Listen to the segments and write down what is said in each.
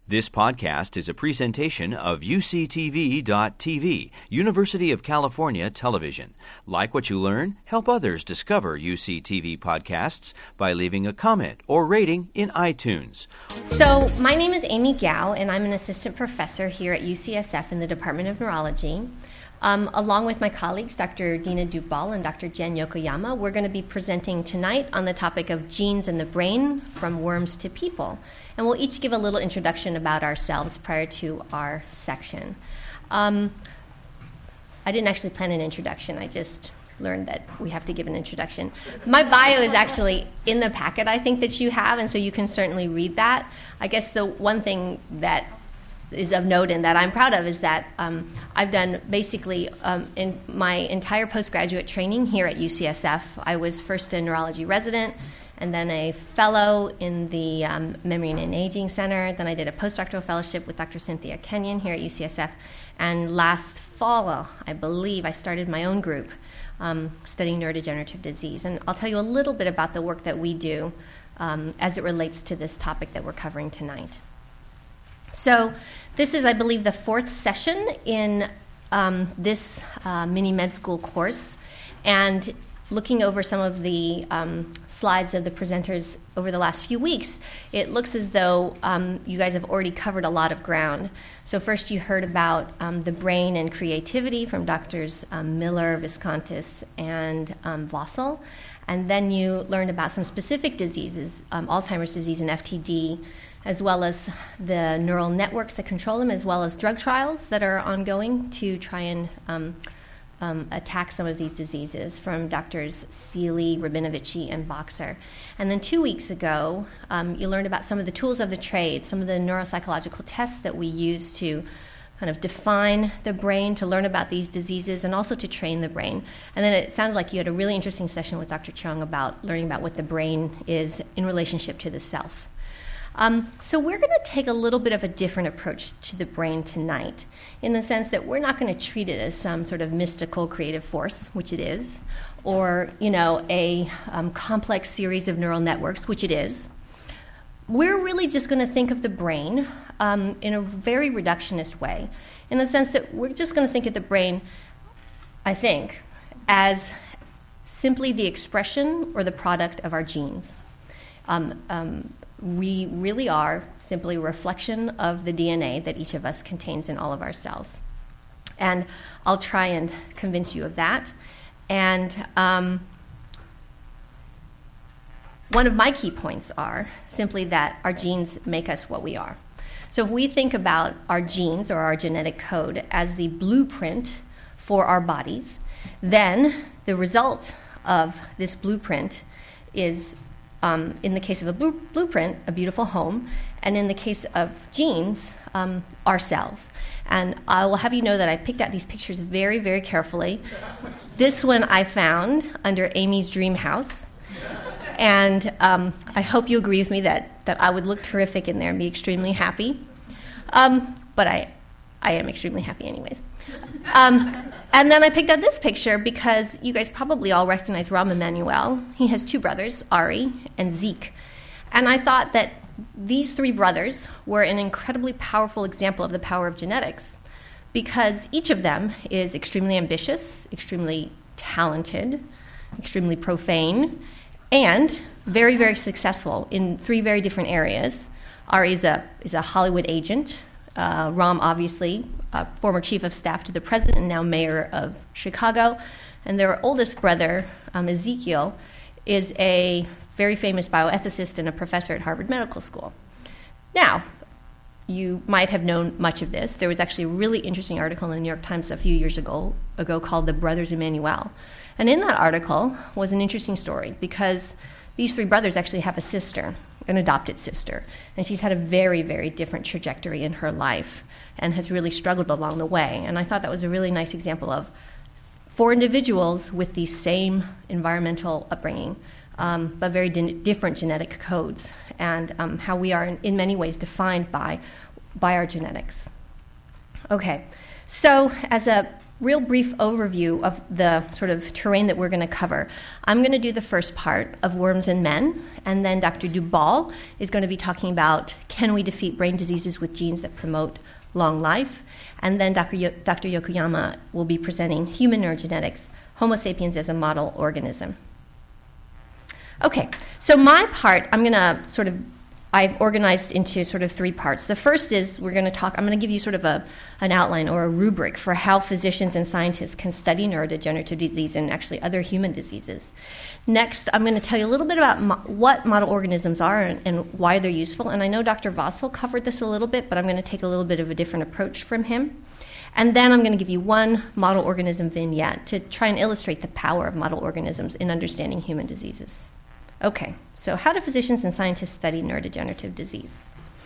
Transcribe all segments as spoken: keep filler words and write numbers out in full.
This podcast is a presentation of U C T V dot T V, University of California Television. Like what you learn? Help others discover U C T V podcasts by leaving a comment or rating in iTunes. So, my name is Amy Gao, and I'm an assistant professor here at U C S F in the Department of Neurology. Um, along with my colleagues, Doctor Dina Dubal and Doctor Jen Yokoyama, we're going to be presenting tonight on the topic of genes in the brain, from worms to people. And we'll each give a little introduction about ourselves prior to our section. Um, I didn't actually plan an introduction. I just learned that we have to give an introduction. My bio is actually in the packet, I think, that you have, and so you can certainly read that. I guess the one thing that is of note and that I'm proud of is that um, I've done basically um, in my entire postgraduate training here at U C S F. I was first a neurology resident and then a fellow in the um, Memory and Aging Center. Then I did a postdoctoral fellowship with Doctor Cynthia Kenyon here at U C S F. And last fall, I believe, I started my own group um, studying neurodegenerative disease. And I'll tell you a little bit about the work that we do um, as it relates to this topic that we're covering tonight. So this is, I believe, the fourth session in um, this uh, mini med school course. And looking over some of the um, slides of the presenters over the last few weeks, it looks as though um, you guys have already covered a lot of ground. So first you heard about um, the brain and creativity from Doctors um, Miller, Viscontis, and um, Vossel. And then you learned about some specific diseases, um, Alzheimer's disease and F T D, as well as the neural networks that control them, as well as drug trials that are ongoing to try and um, um, attack some of these diseases from Doctors Seeley, Rabinovici, and Boxer. And then two weeks ago, um, you learned about some of the tools of the trade, some of the neuropsychological tests that we use to kind of define the brain, to learn about these diseases, and also to train the brain. And then it sounded like you had a really interesting session with Doctor Chung about learning about what the brain is in relationship to the self. Um, so we're going to take a little bit of a different approach to the brain tonight, in the sense that we're not going to treat it as some sort of mystical creative force, which it is, or, you know, a um, complex series of neural networks, which it is. We're really just going to think of the brain um, in a very reductionist way, in the sense that we're just going to think of the brain, I think, as simply the expression or the product of our genes. Um, um, we really are simply a reflection of the D N A that each of us contains in all of our cells. And I'll try and convince you of that. And um, one of my key points are simply that our genes make us what we are. So if we think about our genes or our genetic code as the blueprint for our bodies, then the result of this blueprint is, Um, in the case of a blue, blueprint, a beautiful home, and in the case of genes, um, ourselves. And I will have you know that I picked out these pictures very, very carefully. This one I found under Amy's dream house, and um, I hope you agree with me that, that I would look terrific in there and be extremely happy. Um, but I, I am extremely happy anyways. Um, And then I picked out this picture because you guys probably all recognize Rahm Emanuel. He has two brothers, Ari and Zeke. And I thought that these three brothers were an incredibly powerful example of the power of genetics, because each of them is extremely ambitious, extremely talented, extremely profane, and very, very successful in three very different areas. Ari is a, is a Hollywood agent. Uh, Rahm, obviously, uh, former chief of staff to the president and now mayor of Chicago. And their oldest brother, um, Ezekiel, is a very famous bioethicist and a professor at Harvard Medical School. Now, you might have known much of this. There was actually a really interesting article in the New York Times a few years ago, ago called The Brothers Emanuel. And in that article was an interesting story, because these three brothers actually have a sister, an adopted sister, and she's had a very, very different trajectory in her life and has really struggled along the way. And I thought that was a really nice example of four individuals with the same environmental upbringing, um, but very di- different genetic codes, and um, how we are in, in many ways defined by, by our genetics. Okay, so as a real brief overview of the sort of terrain that we're going to cover. I'm going to do the first part of worms in men, and then Doctor Dubal is going to be talking about can we defeat brain diseases with genes that promote long life, and then Doctor Yo- Doctor Yokoyama will be presenting human neurogenetics, Homo sapiens as a model organism. Okay, so my part, I'm going to sort of I've organized into sort of three parts. The first is we're going to talk, I'm going to give you sort of a, an outline or a rubric for how physicians and scientists can study neurodegenerative disease and actually other human diseases. Next, I'm going to tell you a little bit about mo- what model organisms are and, and why they're useful. And I know Doctor Vossel covered this a little bit, but I'm going to take a little bit of a different approach from him. And then I'm going to give you one model organism vignette to try and illustrate the power of model organisms in understanding human diseases. Okay, so how do physicians and scientists study neurodegenerative disease?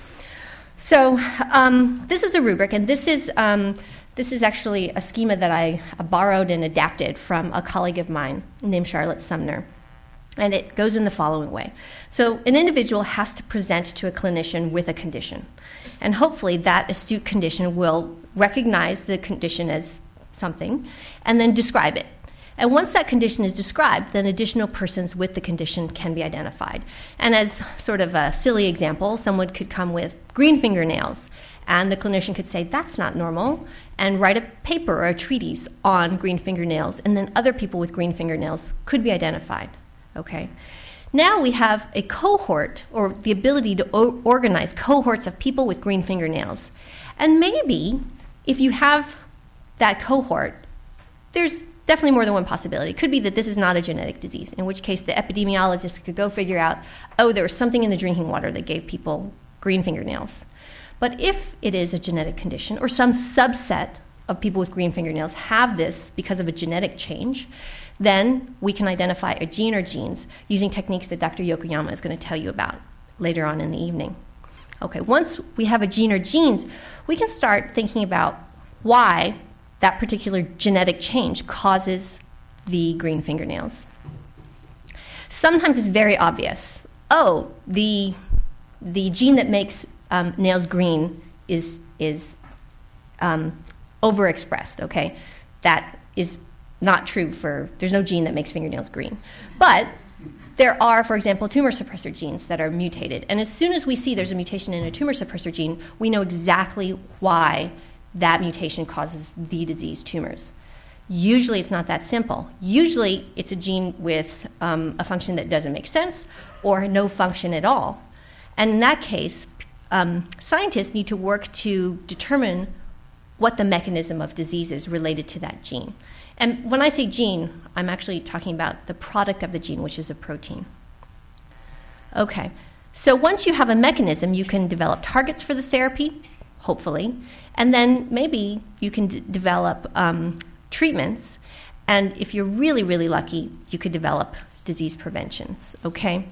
So um, this is a rubric, and this is um, this is actually a schema that I borrowed and adapted from a colleague of mine named Charlotte Sumner. And it goes in the following way. So an individual has to present to a clinician with a condition. And hopefully that astute condition will recognize the condition as something and then describe it. And once that condition is described, then additional persons with the condition can be identified. And as sort of a silly example, someone could come with green fingernails, and the clinician could say, that's not normal, and write a paper or a treatise on green fingernails, and then other people with green fingernails could be identified. Okay. Now we have a cohort, or the ability to o- organize cohorts of people with green fingernails. And maybe if you have that cohort, there's definitely more than one possibility. It could be that this is not a genetic disease, in which case the epidemiologist could go figure out, oh, there was something in the drinking water that gave people green fingernails. But if it is a genetic condition, or some subset of people with green fingernails have this because of a genetic change, then we can identify a gene or genes using techniques that Doctor Yokoyama is going to tell you about later on in the evening. Okay, once we have a gene or genes, we can start thinking about why that particular genetic change causes the green fingernails. Sometimes it's very obvious. Oh, the the gene that makes um, nails green is is um, overexpressed. Okay, that is not true for. There's no gene that makes fingernails green, but there are, for example, tumor suppressor genes that are mutated. And as soon as we see there's a mutation in a tumor suppressor gene, we know exactly why that mutation causes the disease tumors. Usually it's not that simple. Usually it's a gene with um, a function that doesn't make sense or no function at all. And in that case, um, scientists need to work to determine what the mechanism of disease is related to that gene. And when I say gene, I'm actually talking about the product of the gene, which is a protein. Okay, so once you have a mechanism, you can develop targets for the therapy, hopefully, and then maybe you can d- develop um, treatments, and if you're really, really lucky, you could develop disease preventions, okay?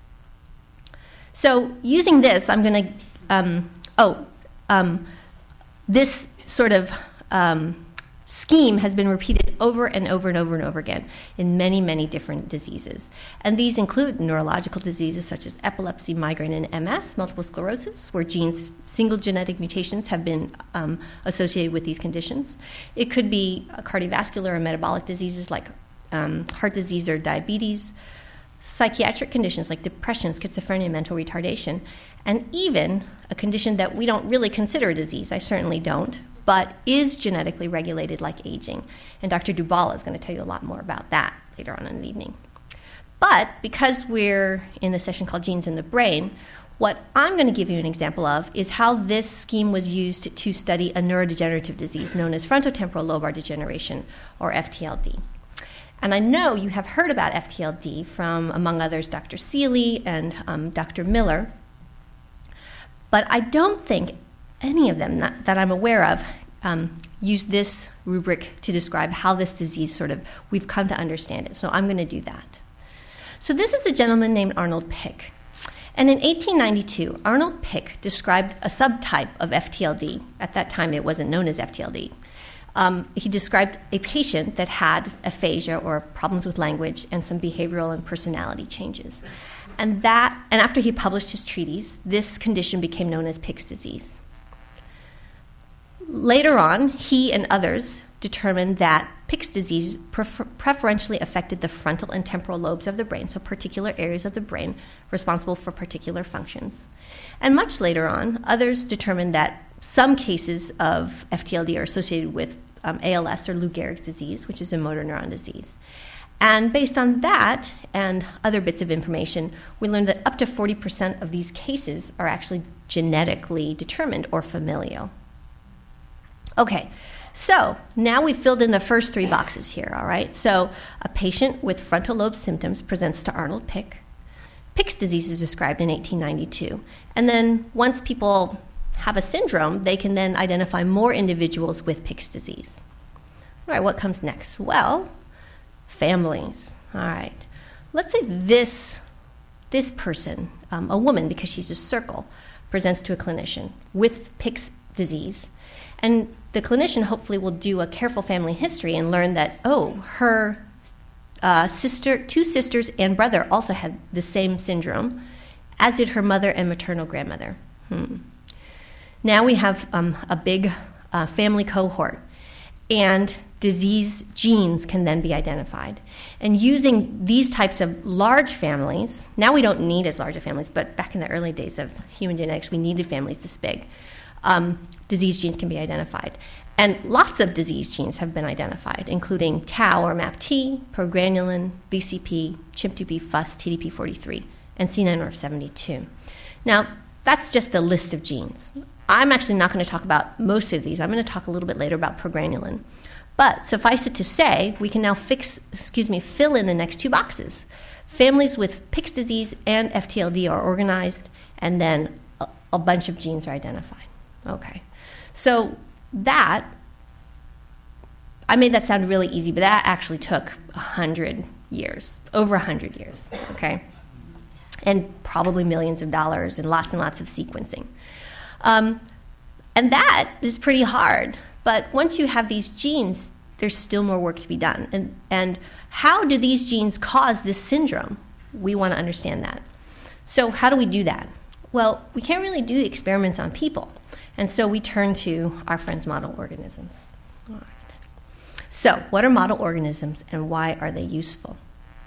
So using this, I'm going to, um, oh, um, this sort of um, scheme has been repeated over and over and over and over again in many, many different diseases. And these include neurological diseases such as epilepsy, migraine, and M S, multiple sclerosis, where genes, single genetic mutations have been um, associated with these conditions. It could be cardiovascular or metabolic diseases like um, heart disease or diabetes, psychiatric conditions like depression, schizophrenia, mental retardation, and even a condition that we don't really consider a disease, I certainly don't, but is genetically regulated like aging. And Doctor Dubal is going to tell you a lot more about that later on in the evening. But because we're in the session called Genes in the Brain, what I'm going to give you an example of is how this scheme was used to study a neurodegenerative disease known as frontotemporal lobar degeneration, or F T L D. And I know you have heard about F T L D from, among others, Doctor Seeley and um, Doctor Miller, but I don't think any of them that, that I'm aware of um, use this rubric to describe how this disease sort of, we've come to understand it. So I'm going to do that. So this is a gentleman named Arnold Pick. And in eighteen ninety-two, Arnold Pick described a subtype of F T L D. At that time, it wasn't known as F T L D. Um, he described a patient that had aphasia or problems with language and some behavioral and personality changes. And that, and after he published his treatise, this condition became known as Pick's disease. Later on, he and others determined that Pick's disease prefer- preferentially affected the frontal and temporal lobes of the brain, so particular areas of the brain responsible for particular functions. And much later on, others determined that some cases of F T L D are associated with um, A L S, or Lou Gehrig's disease, which is a motor neuron disease. And based on that and other bits of information, we learned that up to forty percent of these cases are actually genetically determined or familial. Okay, so now we've filled in the first three boxes here, all right? So a patient with frontal lobe symptoms presents to Arnold Pick. Pick's disease is described in eighteen ninety-two. And then once people have a syndrome, they can then identify more individuals with Pick's disease. All right, what comes next? Well, families. All right. Let's say this, this person, um, a woman, because she's a circle, presents to a clinician with Pick's disease. And the clinician hopefully will do a careful family history and learn that, oh, her uh, sister, two sisters and brother also had the same syndrome, as did her mother and maternal grandmother. Hmm. Now we have um, a big uh, family cohort, and disease genes can then be identified. And using these types of large families, now we don't need as large of families, but back in the early days of human genetics, we needed families this big. Um, disease genes can be identified. And lots of disease genes have been identified, including tau or M A P T, progranulin, B C P, C H I M two B, F U S, T D P forty-three, and C nine orf seventy-two. Now, that's just the list of genes. I'm actually not going to talk about most of these. I'm going to talk a little bit later about progranulin. But suffice it to say, we can now fix, excuse me, fill in the next two boxes. Families with Pick's disease and F T L D are organized, and then a, a bunch of genes are identified. Okay, so that, I made that sound really easy, but that actually took one hundred years, over one hundred years, okay? And probably millions of dollars and lots and lots of sequencing. Um, and that is pretty hard. But once you have these genes, there's still more work to be done. And, and how do these genes cause this syndrome? We want to understand that. So how do we do that? Well, we can't really do experiments on people. And so we turn to our friends' model organisms. All right. So what are model organisms and why are they useful?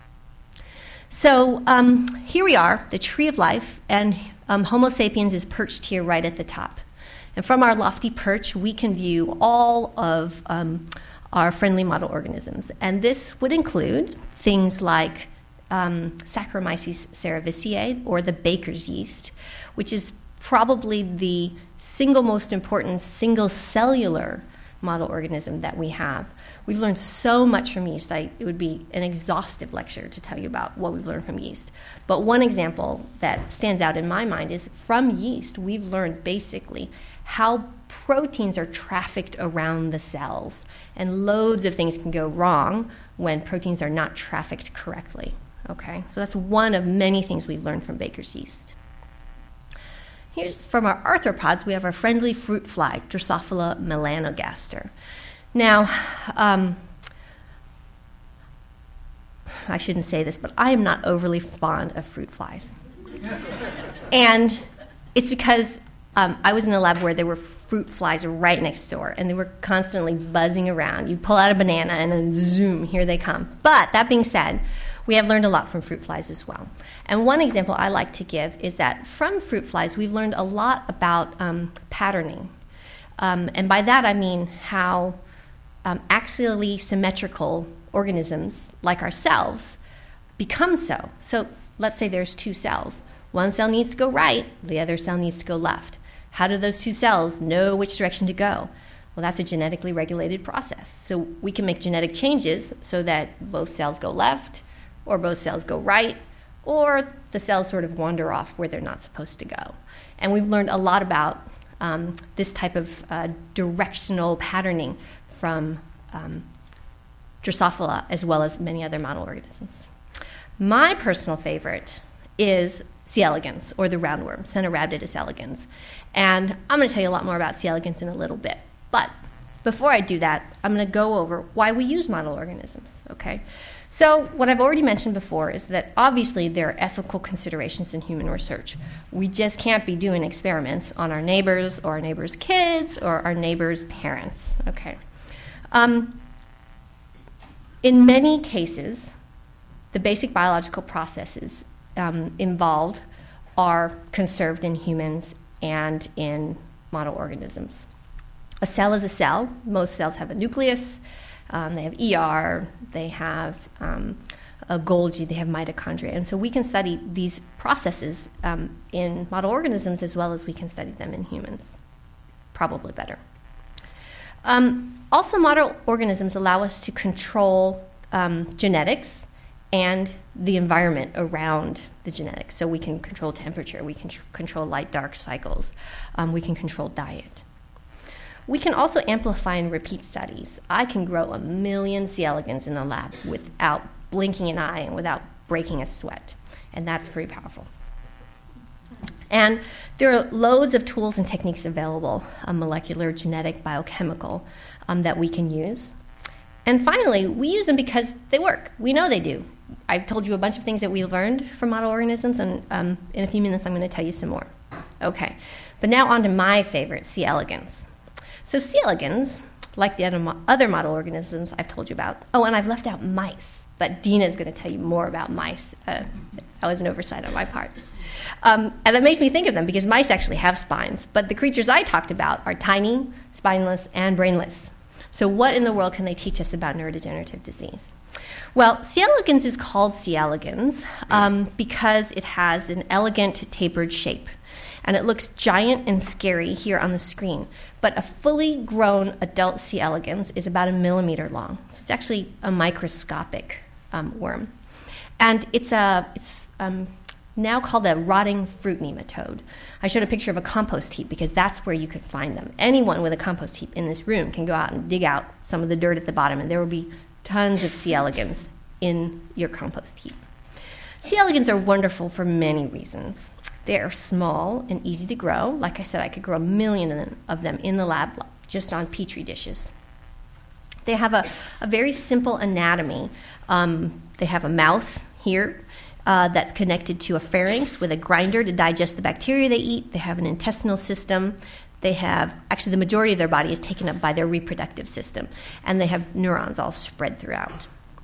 So um, here we are, the tree of life, and um, Homo sapiens is perched here right at the top. And from our lofty perch, we can view all of um, our friendly model organisms. And this would include things like um, Saccharomyces cerevisiae, or the baker's yeast, which is probably the single most important single cellular model organism that we have. We've learned so much from yeast. I, it would be an exhaustive lecture to tell you about what we've learned from yeast. But one example that stands out in my mind is from yeast, we've learned basically how proteins are trafficked around the cells. And loads of things can go wrong when proteins are not trafficked correctly. Okay, so that's one of many things we've learned from baker's yeast. Here's from our arthropods, we have our friendly fruit fly, Drosophila melanogaster. Now, um, I shouldn't say this, but I am not overly fond of fruit flies. And it's because um, I was in a lab where there were fruit flies right next door, and they were constantly buzzing around. You pull out a banana, and then zoom, here they come. But that being said, we have learned a lot from fruit flies as well. And one example I like to give is that from fruit flies, we've learned a lot about um, patterning. Um, and by that I mean how um, axially symmetrical organisms, like ourselves, become so. So let's say there's two cells. One cell needs to go right, the other cell needs to go left. How do those two cells know which direction to go? Well, that's a genetically regulated process. So we can make genetic changes so that both cells go left, or both cells go right, or the cells sort of wander off where they're not supposed to go. And we've learned a lot about um, this type of uh, directional patterning from um, Drosophila as well as many other model organisms. My personal favorite is C. elegans, or the roundworm, Cenorhabditis elegans. And I'm going to tell you a lot more about C. elegans in a little bit. But before I do that, I'm going to go over why we use model organisms, okay? So what I've already mentioned before is that obviously there are ethical considerations in human research. We just can't be doing experiments on our neighbors or our neighbors' kids or our neighbors' parents, okay? Um, in many cases, the basic biological processes um, involved are conserved in humans and in model organisms. A cell is a cell. Most cells have a nucleus. Um, they have E R. They have um, a Golgi. They have mitochondria. And so we can study these processes um, in model organisms as well as we can study them in humans. Probably better. Um, also, model organisms allow us to control um, genetics and the environment around the genetics. So we can control temperature, we can tr- control light-dark cycles, um, we can control diet. We can also amplify and repeat studies. I can grow a million C. elegans in the lab without blinking an eye and without breaking a sweat, and that's pretty powerful. And there are loads of tools and techniques available, uh, molecular, genetic, biochemical, um, that we can use. And finally, we use them because they work. We know they do. I've told you a bunch of things that we learned from model organisms, and um, in a few minutes I'm going to tell you some more. Okay, but now on to my favorite, C. elegans. So C. elegans, like the other, mo- other model organisms I've told you about, oh, and I've left out mice, but Dina is going to tell you more about mice. Uh, that was an oversight on my part. Um, and that makes me think of them because mice actually have spines, but the creatures I talked about are tiny, spineless, and brainless. So what in the world can they teach us about neurodegenerative disease? Well, C. elegans is called C. elegans um, because it has an elegant tapered shape. And it looks giant and scary here on the screen. But a fully grown adult C. elegans is about a millimeter long. So it's actually a microscopic um, worm. And it's, a, it's um, now called a rotting fruit nematode. I showed a picture of a compost heap because that's where you can find them. Anyone with a compost heap in this room can go out and dig out some of the dirt at the bottom, and there will be tons of C. elegans in your compost heap. C. elegans are wonderful for many reasons. They are small and easy to grow. Like I said, I could grow a million of them in the lab just on Petri dishes. They have a, a very simple anatomy. Um, they have a mouth here uh, that's connected to a pharynx with a grinder to digest the bacteria they eat. They have an intestinal system. They have, actually the majority of their body is taken up by their reproductive system, and they have neurons all spread throughout.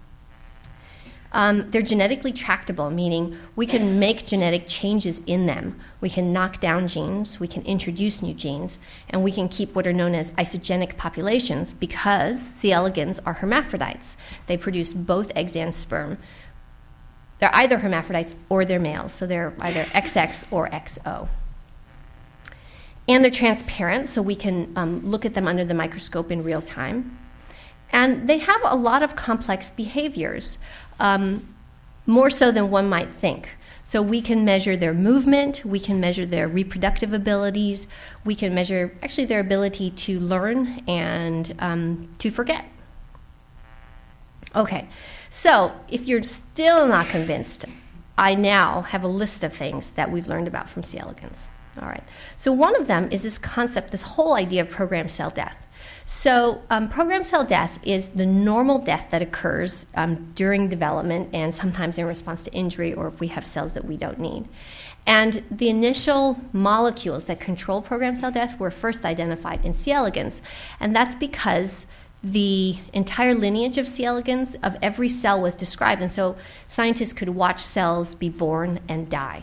Um, they're genetically tractable, meaning we can make genetic changes in them. We can knock down genes, we can introduce new genes, and we can keep what are known as isogenic populations because C. elegans are hermaphrodites. They produce both eggs and sperm. They're either hermaphrodites or they're males, so they're either X X or X O. And they're transparent, so we can um, look at them under the microscope in real time. And they have a lot of complex behaviors, um, more so than one might think. So we can measure their movement, we can measure their reproductive abilities, we can measure actually their ability to learn and um, to forget. Okay, so if you're still not convinced, I now have a list of things that we've learned about from C. elegans. All right, so one of them is this concept, this whole idea of programmed cell death. So um, programmed cell death is the normal death that occurs um, during development and sometimes in response to injury or if we have cells that we don't need. And the initial molecules that control programmed cell death were first identified in C. elegans, and that's because the entire lineage of C. elegans, of every cell, was described, and so scientists could watch cells be born and die.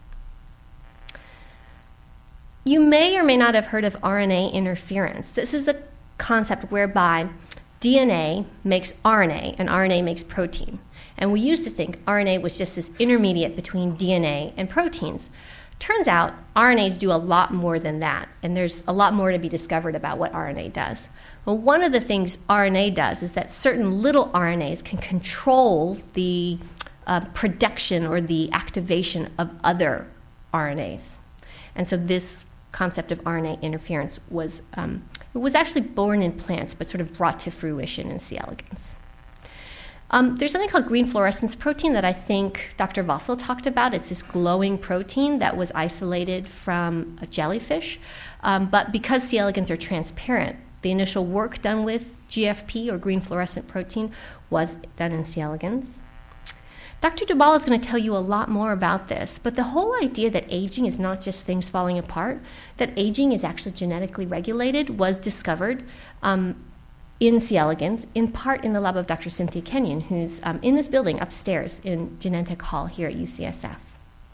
You may or may not have heard of R N A interference. This is a concept whereby D N A makes R N A and R N A makes protein. And we used to think R N A was just this intermediate between D N A and proteins. Turns out R N As do a lot more than that, and there's a lot more to be discovered about what R N A does. Well, one of the things R N A does is that certain little R N As can control the uh, production or the activation of other R N As. And so this concept of R N A interference was um, it was actually born in plants, but sort of brought to fruition in C. elegans. Um, there's something called green fluorescence protein that I think Doctor Vossel talked about. It's this glowing protein that was isolated from a jellyfish. Um, but because C. elegans are transparent, the initial work done with G F P, or green fluorescent protein, was done in C. elegans. Doctor Dubal is going to tell you a lot more about this, but the whole idea that aging is not just things falling apart, that aging is actually genetically regulated, was discovered um, in C. elegans, in part in the lab of Doctor Cynthia Kenyon, who's um, in this building upstairs in Genentech Hall here at U C S F.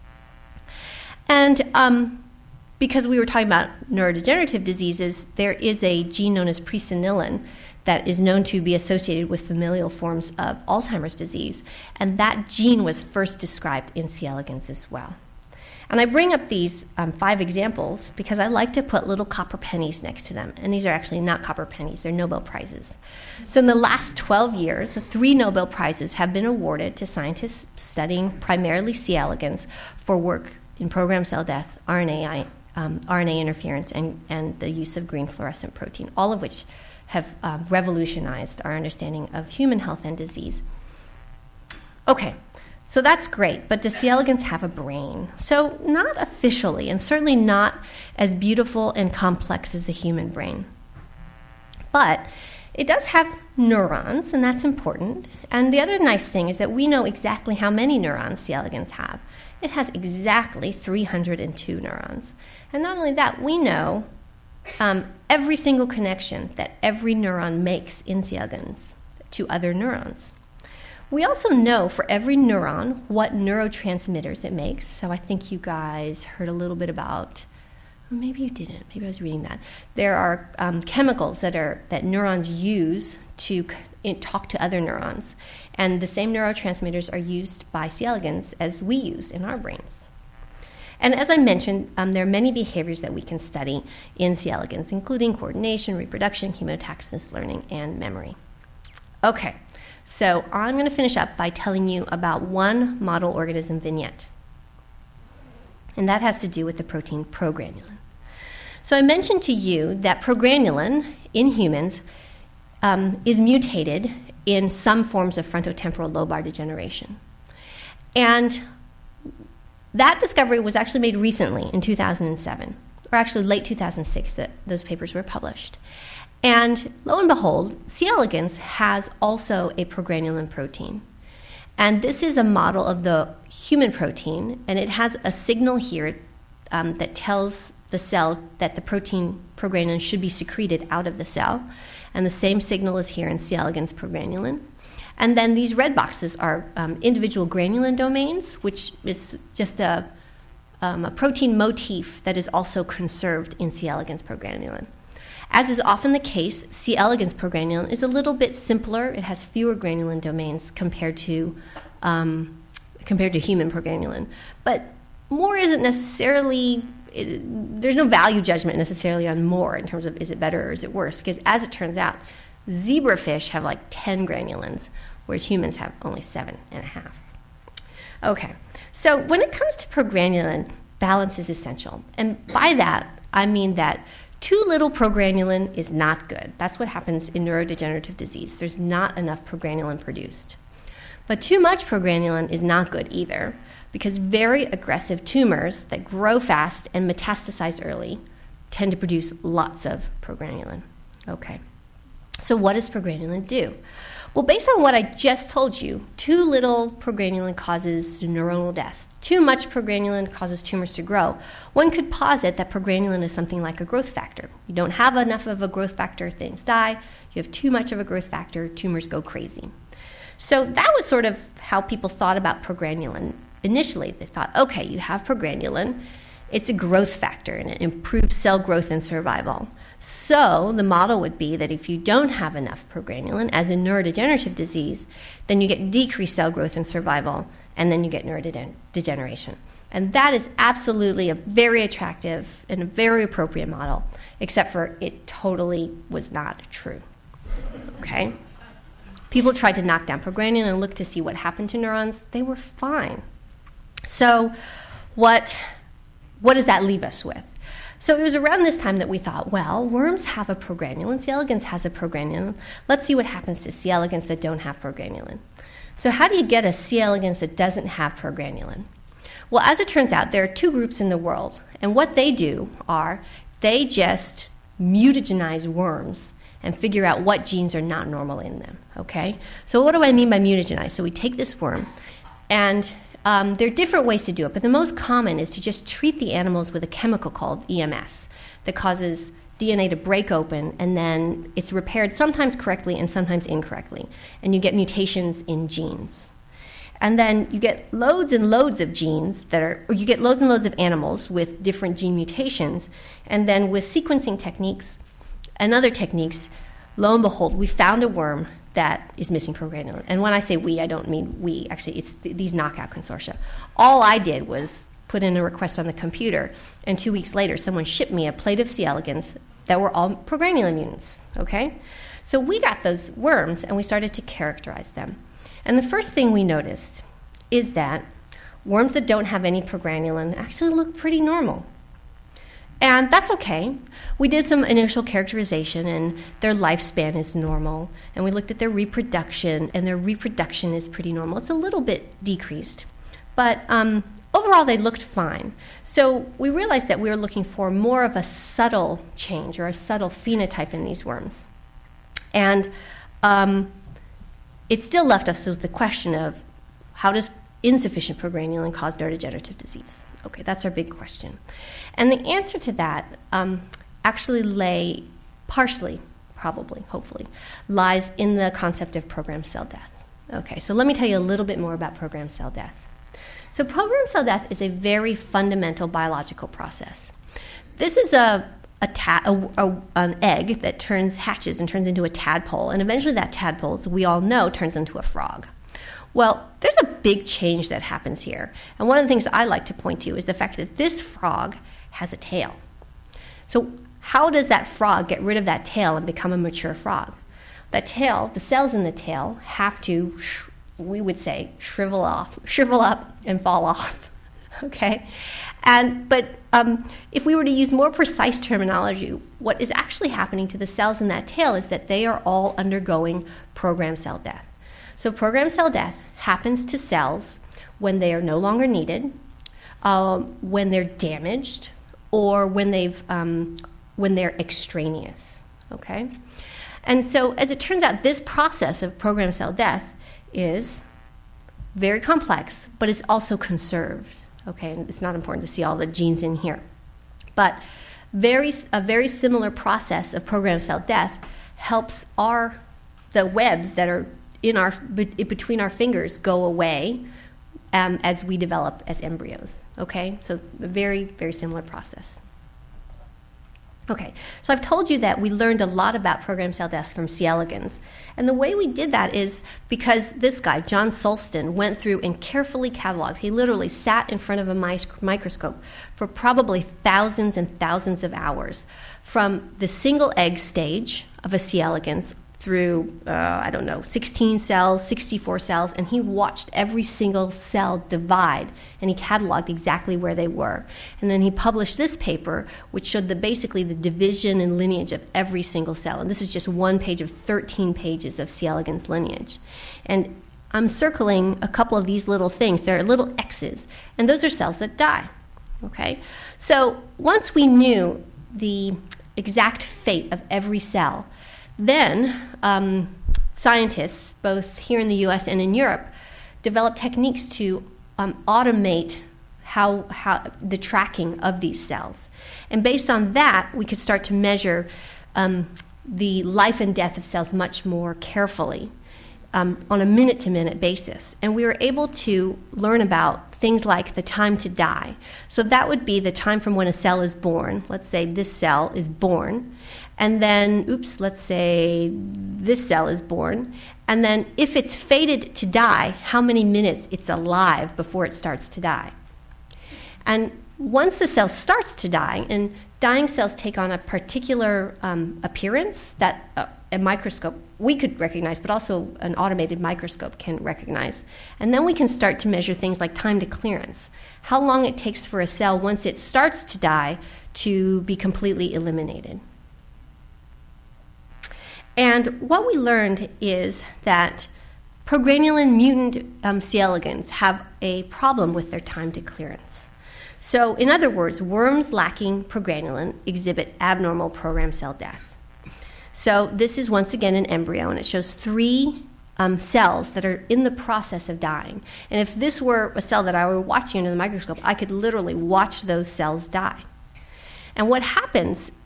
And um, because we were talking about neurodegenerative diseases, there is a gene known as presenilin that is known to be associated with familial forms of Alzheimer's disease. And that gene was first described in C. elegans as well. And I bring up these um, five examples because I like to put little copper pennies next to them. And these are actually not copper pennies, they're Nobel Prizes. So in the last twelve years, three Nobel Prizes have been awarded to scientists studying primarily C. elegans for work in programmed cell death, R N A, um, R N A interference, and, and the use of green fluorescent protein, all of which have uh, revolutionized our understanding of human health and disease. Okay. So that's great, but does C. elegans have a brain? So not officially, and certainly not as beautiful and complex as a human brain. But it does have neurons, and that's important. And the other nice thing is that we know exactly how many neurons C. elegans have. It has exactly three hundred two neurons. And not only that, we know um, every single connection that every neuron makes in C. elegans to other neurons. We also know for every neuron what neurotransmitters it makes. So I think you guys heard a little bit about, or maybe you didn't, maybe I was reading that. There are um, chemicals that are that neurons use to c- talk to other neurons. And the same neurotransmitters are used by C. elegans as we use in our brains. And as I mentioned, um, there are many behaviors that we can study in C. elegans, including coordination, reproduction, chemotaxis, learning, and memory. Okay. So I'm going to finish up by telling you about one model organism vignette. And that has to do with the protein progranulin. So I mentioned to you that progranulin in humans um, is mutated in some forms of frontotemporal lobar degeneration. And that discovery was actually made recently in two thousand seven, or actually late two thousand six that those papers were published. And lo and behold, C. elegans has also a progranulin protein. And this is a model of the human protein, and it has a signal here um, that tells the cell that the protein progranulin should be secreted out of the cell. And the same signal is here in C. elegans progranulin. And then these red boxes are um, individual granulin domains, which is just a, um, a protein motif that is also conserved in C. elegans progranulin. As is often the case, C. elegans progranulin is a little bit simpler. It has fewer granulin domains compared to um, compared to human progranulin. But more isn't necessarily, it, there's no value judgment necessarily on more in terms of is it better or is it worse, because as it turns out, zebrafish have like ten granulins, whereas humans have only seven and a half. Okay, so when it comes to progranulin, balance is essential. And by that, I mean that too little progranulin is not good. That's what happens in neurodegenerative disease. There's not enough progranulin produced. But too much progranulin is not good either, because very aggressive tumors that grow fast and metastasize early tend to produce lots of progranulin. Okay, so what does progranulin do? Well, based on what I just told you, too little progranulin causes neuronal death. Too much progranulin causes tumors to grow. One could posit that progranulin is something like a growth factor. You don't have enough of a growth factor, things die. You have too much of a growth factor, tumors go crazy. So that was sort of how people thought about progranulin initially. They thought, okay, you have progranulin, it's a growth factor, and it improves cell growth and survival. So the model would be that if you don't have enough progranulin, as in neurodegenerative disease, then you get decreased cell growth and survival, and then you get neurodegeneration. And that is absolutely a very attractive and a very appropriate model, except for it totally was not true. Okay? People tried to knock down progranulin and look to see what happened to neurons. They were fine. So what, what does that leave us with? So it was around this time that we thought, well, worms have a progranulin, C. elegans has a progranulin. Let's see what happens to C. elegans that don't have progranulin. So how do you get a C. elegans that doesn't have progranulin? Well, as it turns out, there are two groups in the world, and what they do are they just mutagenize worms and figure out what genes are not normal in them, okay? So what do I mean by mutagenize? So we take this worm, and um, there are different ways to do it, but the most common is to just treat the animals with a chemical called E M S that causes D N A to break open, and then it's repaired sometimes correctly and sometimes incorrectly, and you get mutations in genes. And then you get loads and loads of genes that are, or you get loads and loads of animals with different gene mutations, and then with sequencing techniques and other techniques, lo and behold, we found a worm that is missing progranulin. And when I say we, I don't mean we. Actually, it's th- these knockout consortia. All I did was put in a request on the computer, and two weeks later, someone shipped me a plate of C. elegans that were all progranulin mutants, okay? So we got those worms, and we started to characterize them. And the first thing we noticed is that worms that don't have any progranulin actually look pretty normal. And that's okay. We did some initial characterization, and their lifespan is normal. And we looked at their reproduction, and their reproduction is pretty normal. It's a little bit decreased. But um, overall, they looked fine. So we realized that we were looking for more of a subtle change or a subtle phenotype in these worms. And um, it still left us with the question of how does insufficient progranulin cause neurodegenerative disease? Okay, that's our big question. And the answer to that um, actually lay partially, probably, hopefully, lies in the concept of programmed cell death. Okay, so let me tell you a little bit more about programmed cell death. So programmed cell death is a very fundamental biological process. This is a, a, ta- a, a an egg that turns hatches and turns into a tadpole, and eventually that tadpole, as we all know, turns into a frog. Well, there's a big change that happens here. And one of the things I like to point to is the fact that this frog has a tail. So how does that frog get rid of that tail and become a mature frog? That tail, the cells in the tail, have to, sh- we would say, shrivel off, shrivel up and fall off. Okay? And but um, if we were to use more precise terminology, what is actually happening to the cells in that tail is that they are all undergoing programmed cell death. So programmed cell death happens to cells when they are no longer needed, um, when they're damaged, or when they've um, when they're extraneous. Okay, and so as it turns out, this process of programmed cell death is very complex, but it's also conserved. Okay, and it's not important to see all the genes in here, but very a very similar process of programmed cell death helps our the webs that are in our between our fingers go away um, as we develop as embryos. Okay, so a very, very similar process. Okay, so I've told you that we learned a lot about programmed cell death from C. elegans. And the way we did that is because this guy, John Sulston, went through and carefully cataloged. He literally sat in front of a mic- microscope for probably thousands and thousands of hours from the single egg stage of a C. elegans through, uh, I don't know, sixteen cells, sixty-four cells, and he watched every single cell divide, and he cataloged exactly where they were. And then he published this paper, which showed the, basically the division and lineage of every single cell. And this is just one page of thirteen pages of C. elegans lineage. And I'm circling a couple of these little things. They're little X's, and those are cells that die. Okay? So once we knew the exact fate of every cell, then um, scientists, both here in the U S and in Europe, developed techniques to um, automate how, how the tracking of these cells. And based on that, we could start to measure um, the life and death of cells much more carefully um, on a minute-to-minute basis. And we were able to learn about things like the time to die. So that would be the time from when a cell is born. Let's say this cell is born. And then, oops, let's say this cell is born. And then if it's fated to die, how many minutes it's alive before it starts to die. And once the cell starts to die, and dying cells take on a particular um, appearance that uh, a microscope we could recognize, but also an automated microscope can recognize. And then we can start to measure things like time to clearance, how long it takes for a cell, once it starts to die, to be completely eliminated. And what we learned is that progranulin mutant um, C. elegans have a problem with their time to clearance. So in other words, worms lacking progranulin exhibit abnormal programmed cell death. So this is once again an embryo, and it shows three um, cells that are in the process of dying. And if this were a cell that I were watching under the microscope, I could literally watch those cells die. And what happens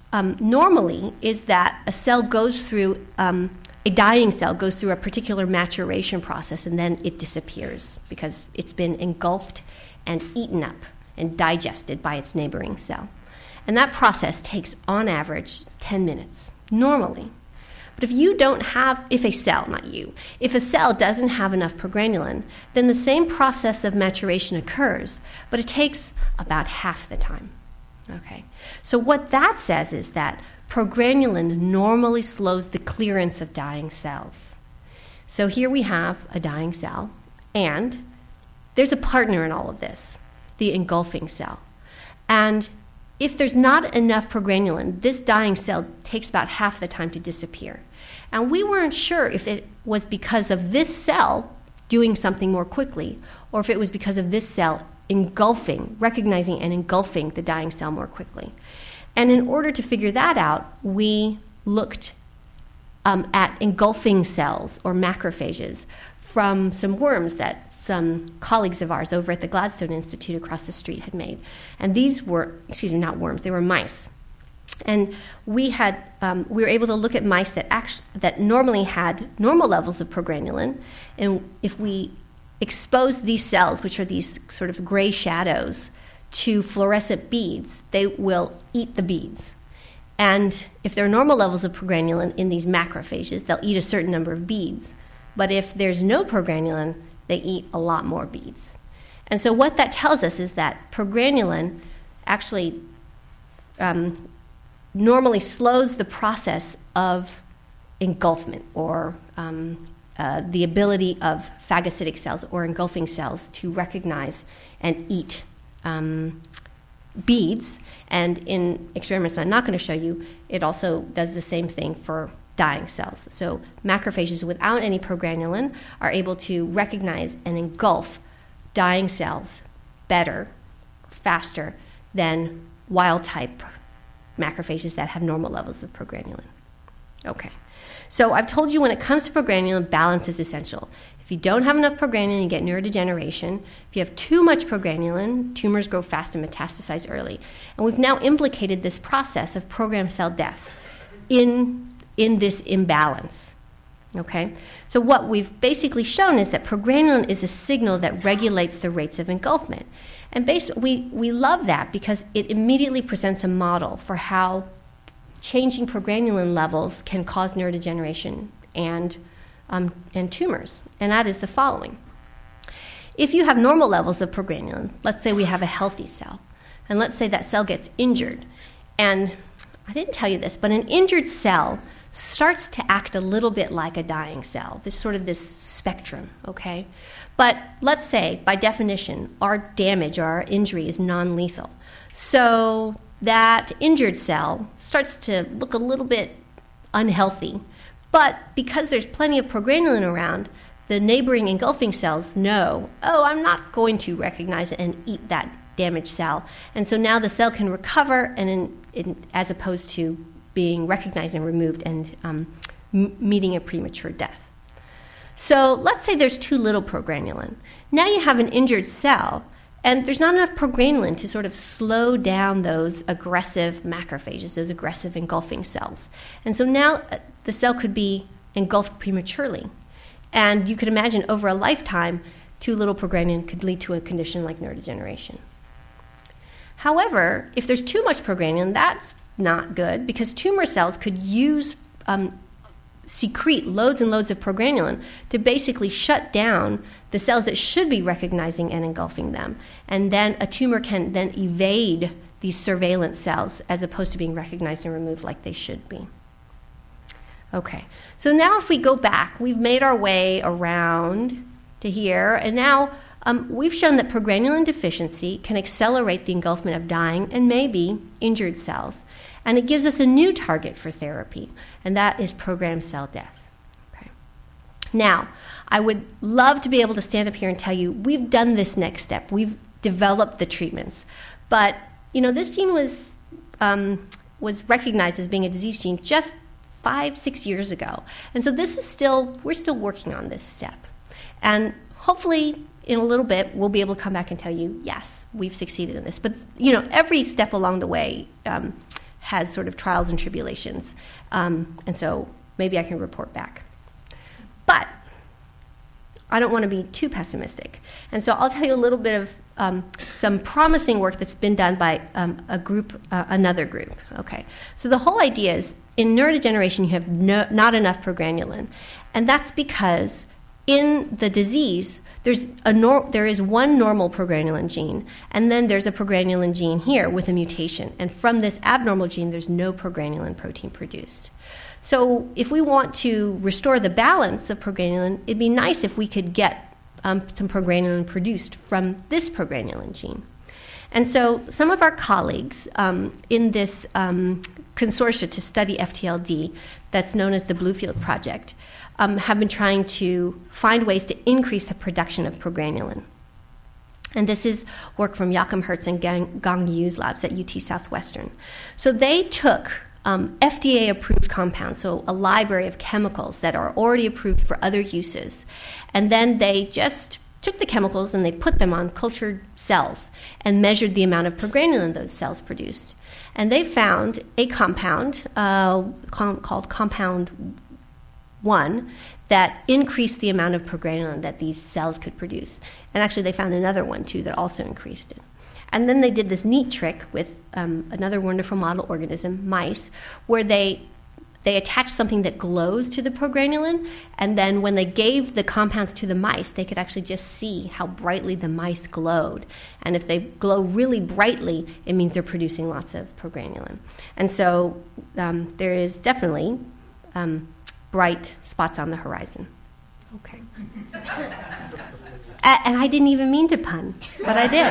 um, normally is that a cell goes through, um, a dying cell goes through a particular maturation process and then it disappears because it's been engulfed and eaten up and digested by its neighboring cell. And that process takes, on average, ten minutes, normally. But if you don't have, if a cell, not you, if a cell doesn't have enough progranulin, then the same process of maturation occurs, but it takes about half the time. Okay. So what that says is that progranulin normally slows the clearance of dying cells. So here we have a dying cell, and there's a partner in all of this, the engulfing cell. And if there's not enough progranulin, this dying cell takes about half the time to disappear. And we weren't sure if it was because of this cell doing something more quickly, or if it was because of this cell engulfing, recognizing and engulfing the dying cell more quickly. And in order to figure that out, we looked um, at engulfing cells, or macrophages, from some worms that some colleagues of ours over at the Gladstone Institute across the street had made. And these were, excuse me, not worms, they were mice. And we had, um, we were able to look at mice that actually, that normally had normal levels of progranulin, and if we expose these cells, which are these sort of gray shadows, to fluorescent beads, they will eat the beads. And if there are normal levels of progranulin in these macrophages, they'll eat a certain number of beads. But if there's no progranulin, they eat a lot more beads. And so what that tells us is that progranulin actually um, normally slows the process of engulfment, or um, uh, the ability of phagocytic cells or engulfing cells to recognize and eat um, beads. And in experiments I'm not going to show you, it also does the same thing for dying cells. So macrophages without any progranulin are able to recognize and engulf dying cells better, faster than wild-type macrophages that have normal levels of progranulin. Okay. So I've told you when it comes to progranulin, balance is essential. If you don't have enough progranulin, you get neurodegeneration. If you have too much progranulin, tumors grow fast and metastasize early. And we've now implicated this process of programmed cell death in, in this imbalance. Okay? So what we've basically shown is that progranulin is a signal that regulates the rates of engulfment. And basically, we, we love that because it immediately presents a model for how changing progranulin levels can cause neurodegeneration and, um, and tumors. And that is the following. If you have normal levels of progranulin, let's say we have a healthy cell, and let's say that cell gets injured. And I didn't tell you this, but an injured cell starts to act a little bit like a dying cell, this sort of this spectrum, okay? But let's say, by definition, our damage or our injury is non-lethal. So that injured cell starts to look a little bit unhealthy. But because there's plenty of progranulin around, the neighboring engulfing cells know, oh, I'm not going to recognize it and eat that damaged cell. And so now the cell can recover, and in, in, as opposed to being recognized and removed and um, m- meeting a premature death. So let's say there's too little progranulin. Now you have an injured cell, and there's not enough progranulin to sort of slow down those aggressive macrophages, those aggressive engulfing cells. And so now uh, the cell could be engulfed prematurely. And you could imagine over a lifetime, too little progranulin could lead to a condition like neurodegeneration. However, if there's too much progranulin, that's not good, because tumor cells could use um, secrete loads and loads of progranulin to basically shut down the cells that should be recognizing and engulfing them. And then a tumor can then evade these surveillance cells as opposed to being recognized and removed like they should be. Okay, so now if we go back, we've made our way around to here, and now um, we've shown that progranulin deficiency can accelerate the engulfment of dying and maybe injured cells. And it gives us a new target for therapy, and that is programmed cell death. Okay. Now, I would love to be able to stand up here and tell you we've done this next step. We've developed the treatments. But, you know, this gene was um, was recognized as being a disease gene just five, six years ago. And so this is still, we're still working on this step. And hopefully in a little bit, we'll be able to come back and tell you, yes, we've succeeded in this. But, you know, every step along the way um, had sort of trials and tribulations. Um, and so maybe I can report back. But I don't want to be too pessimistic. And so I'll tell you a little bit of um, some promising work that's been done by um, a group, uh, another group. Okay. So the whole idea is in neurodegeneration you have no, not enough progranulin. And that's because in the disease there's a nor- there is one normal progranulin gene, and then there's a progranulin gene here with a mutation. And from this abnormal gene there's no progranulin protein produced. So if we want to restore the balance of progranulin, it'd be nice if we could get um, some progranulin produced from this progranulin gene. And so some of our colleagues um, in this um, consortia to study F T L D, that's known as the Bluefield Project, um, have been trying to find ways to increase the production of progranulin. And this is work from Joachim Hertz and Gang, Gang Yu's labs at U T Southwestern. So they took Um, F D A-approved compounds, so a library of chemicals that are already approved for other uses. And then they just took the chemicals and they put them on cultured cells and measured the amount of progranulin those cells produced. And they found a compound uh, com- called compound one that increased the amount of progranulin that these cells could produce. And actually they found another one, too, that also increased it. And then they did this neat trick with um, another wonderful model organism, mice, where they they attached something that glows to the progranulin, and then when they gave the compounds to the mice, they could actually just see how brightly the mice glowed. And if they glow really brightly, it means they're producing lots of progranulin. And so um, there is definitely um, bright spots on the horizon. Okay. uh, and I didn't even mean to pun, but I did.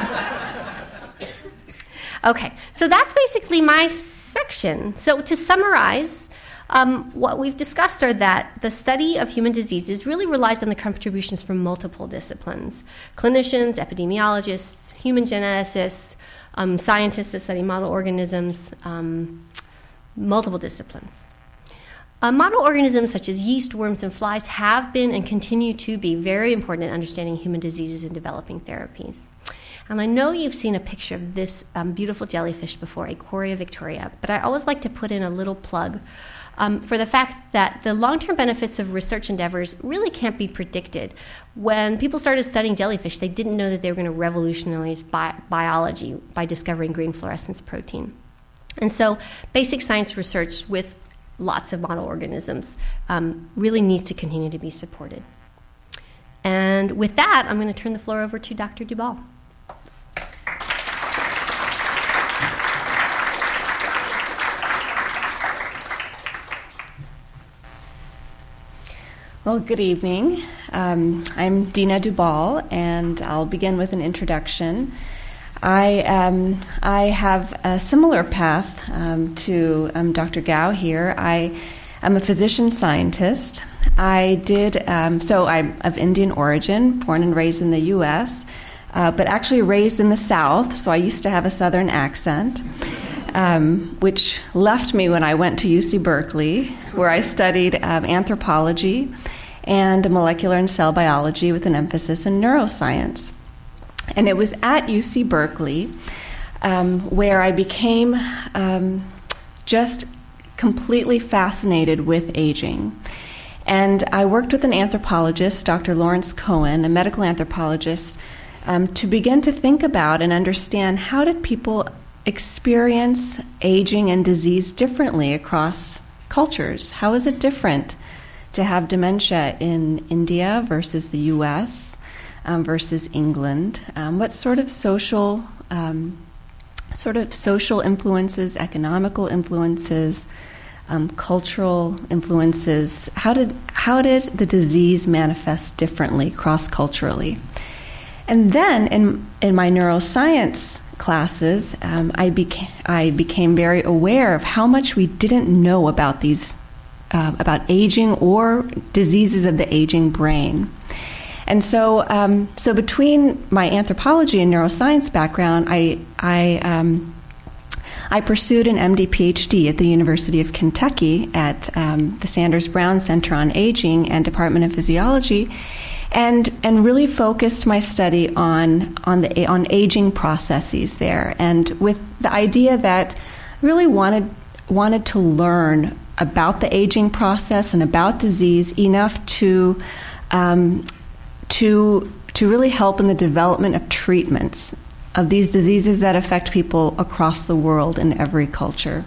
Okay, so that's basically my section. So to summarize, um, what we've discussed are that the study of human diseases really relies on the contributions from multiple disciplines: clinicians, epidemiologists, human geneticists, um, scientists that study model organisms, um, multiple disciplines. Uh, model organisms such as yeast, worms, and flies have been and continue to be very important in understanding human diseases and developing therapies. And I know you've seen a picture of this um, beautiful jellyfish before, Eichoria victoria, but I always like to put in a little plug um, for the fact that the long-term benefits of research endeavors really can't be predicted. When people started studying jellyfish, they didn't know that they were going to revolutionize bi- biology by discovering green fluorescence protein. And so basic science research with lots of model organisms um, really needs to continue to be supported. And with that, I'm going to turn the floor over to Doctor Dubal. Well, good evening. Um, I'm Dina Dubal, and I'll begin with an introduction. I um, I have a similar path um, to um, Doctor Gao here. I am a physician scientist. I did um, so. I'm of Indian origin, born and raised in the U S, uh, but actually raised in the South. So I used to have a Southern accent, um, which left me when I went to U C Berkeley, where I studied um, anthropology and molecular and cell biology with an emphasis in neuroscience. And it was at U C Berkeley um, where I became um, just completely fascinated with aging. And I worked with an anthropologist, Doctor Lawrence Cohen, a medical anthropologist, um, to begin to think about and understand how did people experience aging and disease differently across cultures? How is it different to have dementia in India versus the U S um, versus England? Um, what sort of social, um, sort of social influences, economical influences, um, cultural influences? How did how did the disease manifest differently cross-culturally? And then in in my neuroscience classes, um, I became I became very aware of how much we didn't know about these. Uh, about aging or diseases of the aging brain. And so um, so between my anthropology and neuroscience background, I I, um, I pursued an M D P H D at the University of Kentucky at um, the Sanders Brown Center on Aging and Department of Physiology, and and really focused my study on on the on aging processes there, and with the idea that I really wanted wanted to learn about the aging process and about disease enough to um, to to really help in the development of treatments of these diseases that affect people across the world in every culture.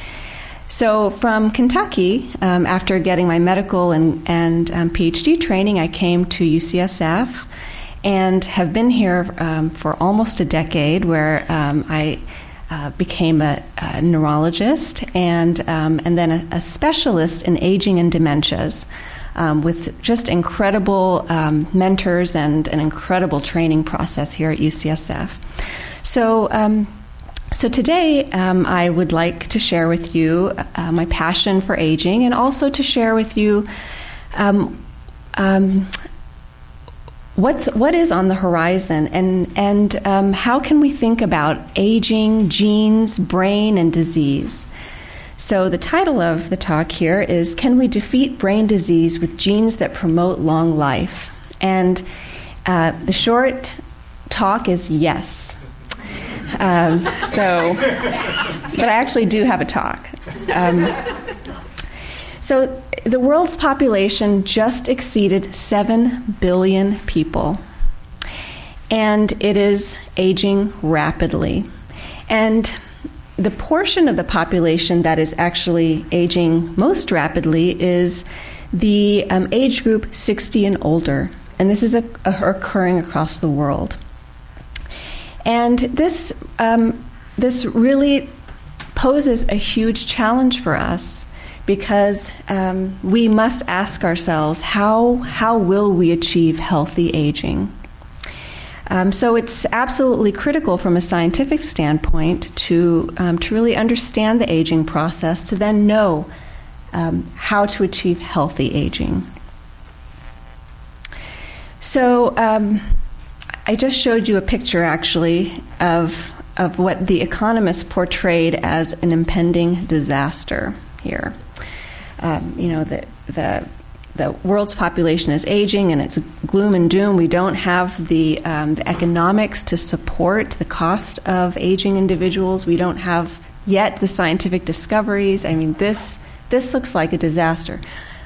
So from Kentucky, um, after getting my medical and, and um, PhD training, I came to U C S F and have been here um, for almost a decade, where um, I uh, became a, a neurologist and um, and then a, a specialist in aging and dementias, um, with just incredible um, mentors and an incredible training process here at U C S F. So. Um, So today, um, I would like to share with you uh, my passion for aging, and also to share with you um, um, what's what is on the horizon, and and um, how can we think about aging, genes, brain, and disease. So the title of the talk here is "Can we defeat brain disease with genes that promote long life?" And uh, the short talk is yes. Um, so, but I actually do have a talk. Um, so the world's population just exceeded seven billion people, and it is aging rapidly. And the portion of the population that is actually aging most rapidly is the um, age group sixty and older, and this is a, a, occurring across the world. And this um, this really poses a huge challenge for us, because um, we must ask ourselves, how how will we achieve healthy aging? Um, so it's absolutely critical from a scientific standpoint to um, to really understand the aging process, to then know um, how to achieve healthy aging. So. Um, I just showed you a picture, actually, of of what The Economist portrayed as an impending disaster here. Um, you know, the, the the world's population is aging, and it's gloom and doom. We don't have the um, the economics to support the cost of aging individuals. We don't have yet the scientific discoveries. I mean, this this looks like a disaster.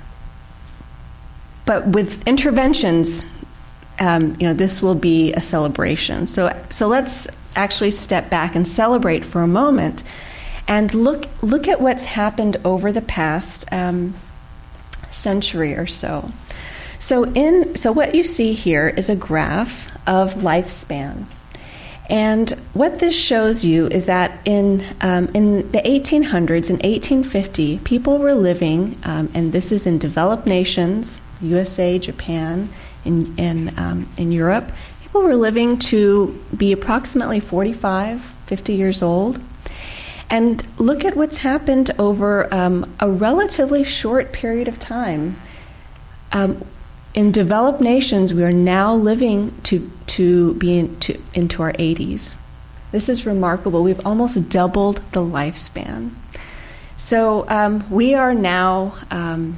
But with interventions, Um, you know, this will be a celebration. So, so let's actually step back and celebrate for a moment, and look look at what's happened over the past um, century or so. So, in so what you see here is a graph of lifespan, and what this shows you is that in um, in the eighteen hundreds, in eighteen fifty, people were living, um, and this is in developed nations, U S A, Japan. In in, um, in Europe, people were living to be approximately forty-five, fifty years old. And look at what's happened over um, a relatively short period of time. Um, in developed nations, we are now living to to be in, to, into our eighties. This is remarkable. We've almost doubled the lifespan. So um, we are now. Um,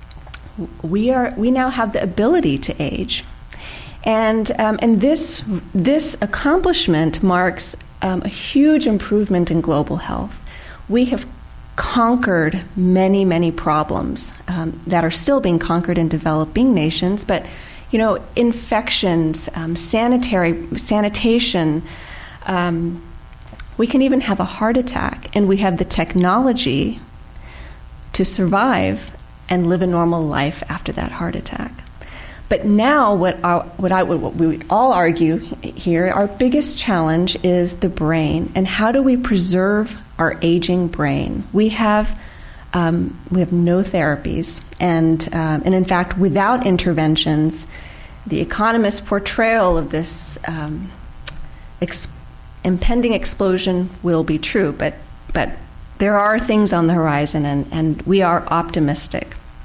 We are. We now have the ability to age, and um, and this this accomplishment marks um, a huge improvement in global health. We have conquered many many problems um, that are still being conquered in developing nations. But you know, infections, um, sanitary sanitation. Um, we can even have a heart attack, and we have the technology to survive and live a normal life after that heart attack. But now, what our, what I what we all argue here, our biggest challenge is the brain, and how do we preserve our aging brain? We have um, we have no therapies, and um, and in fact, without interventions, the Economist portrayal of this um, ex- impending explosion will be true. But but there are things on the horizon, and, and we are optimistic.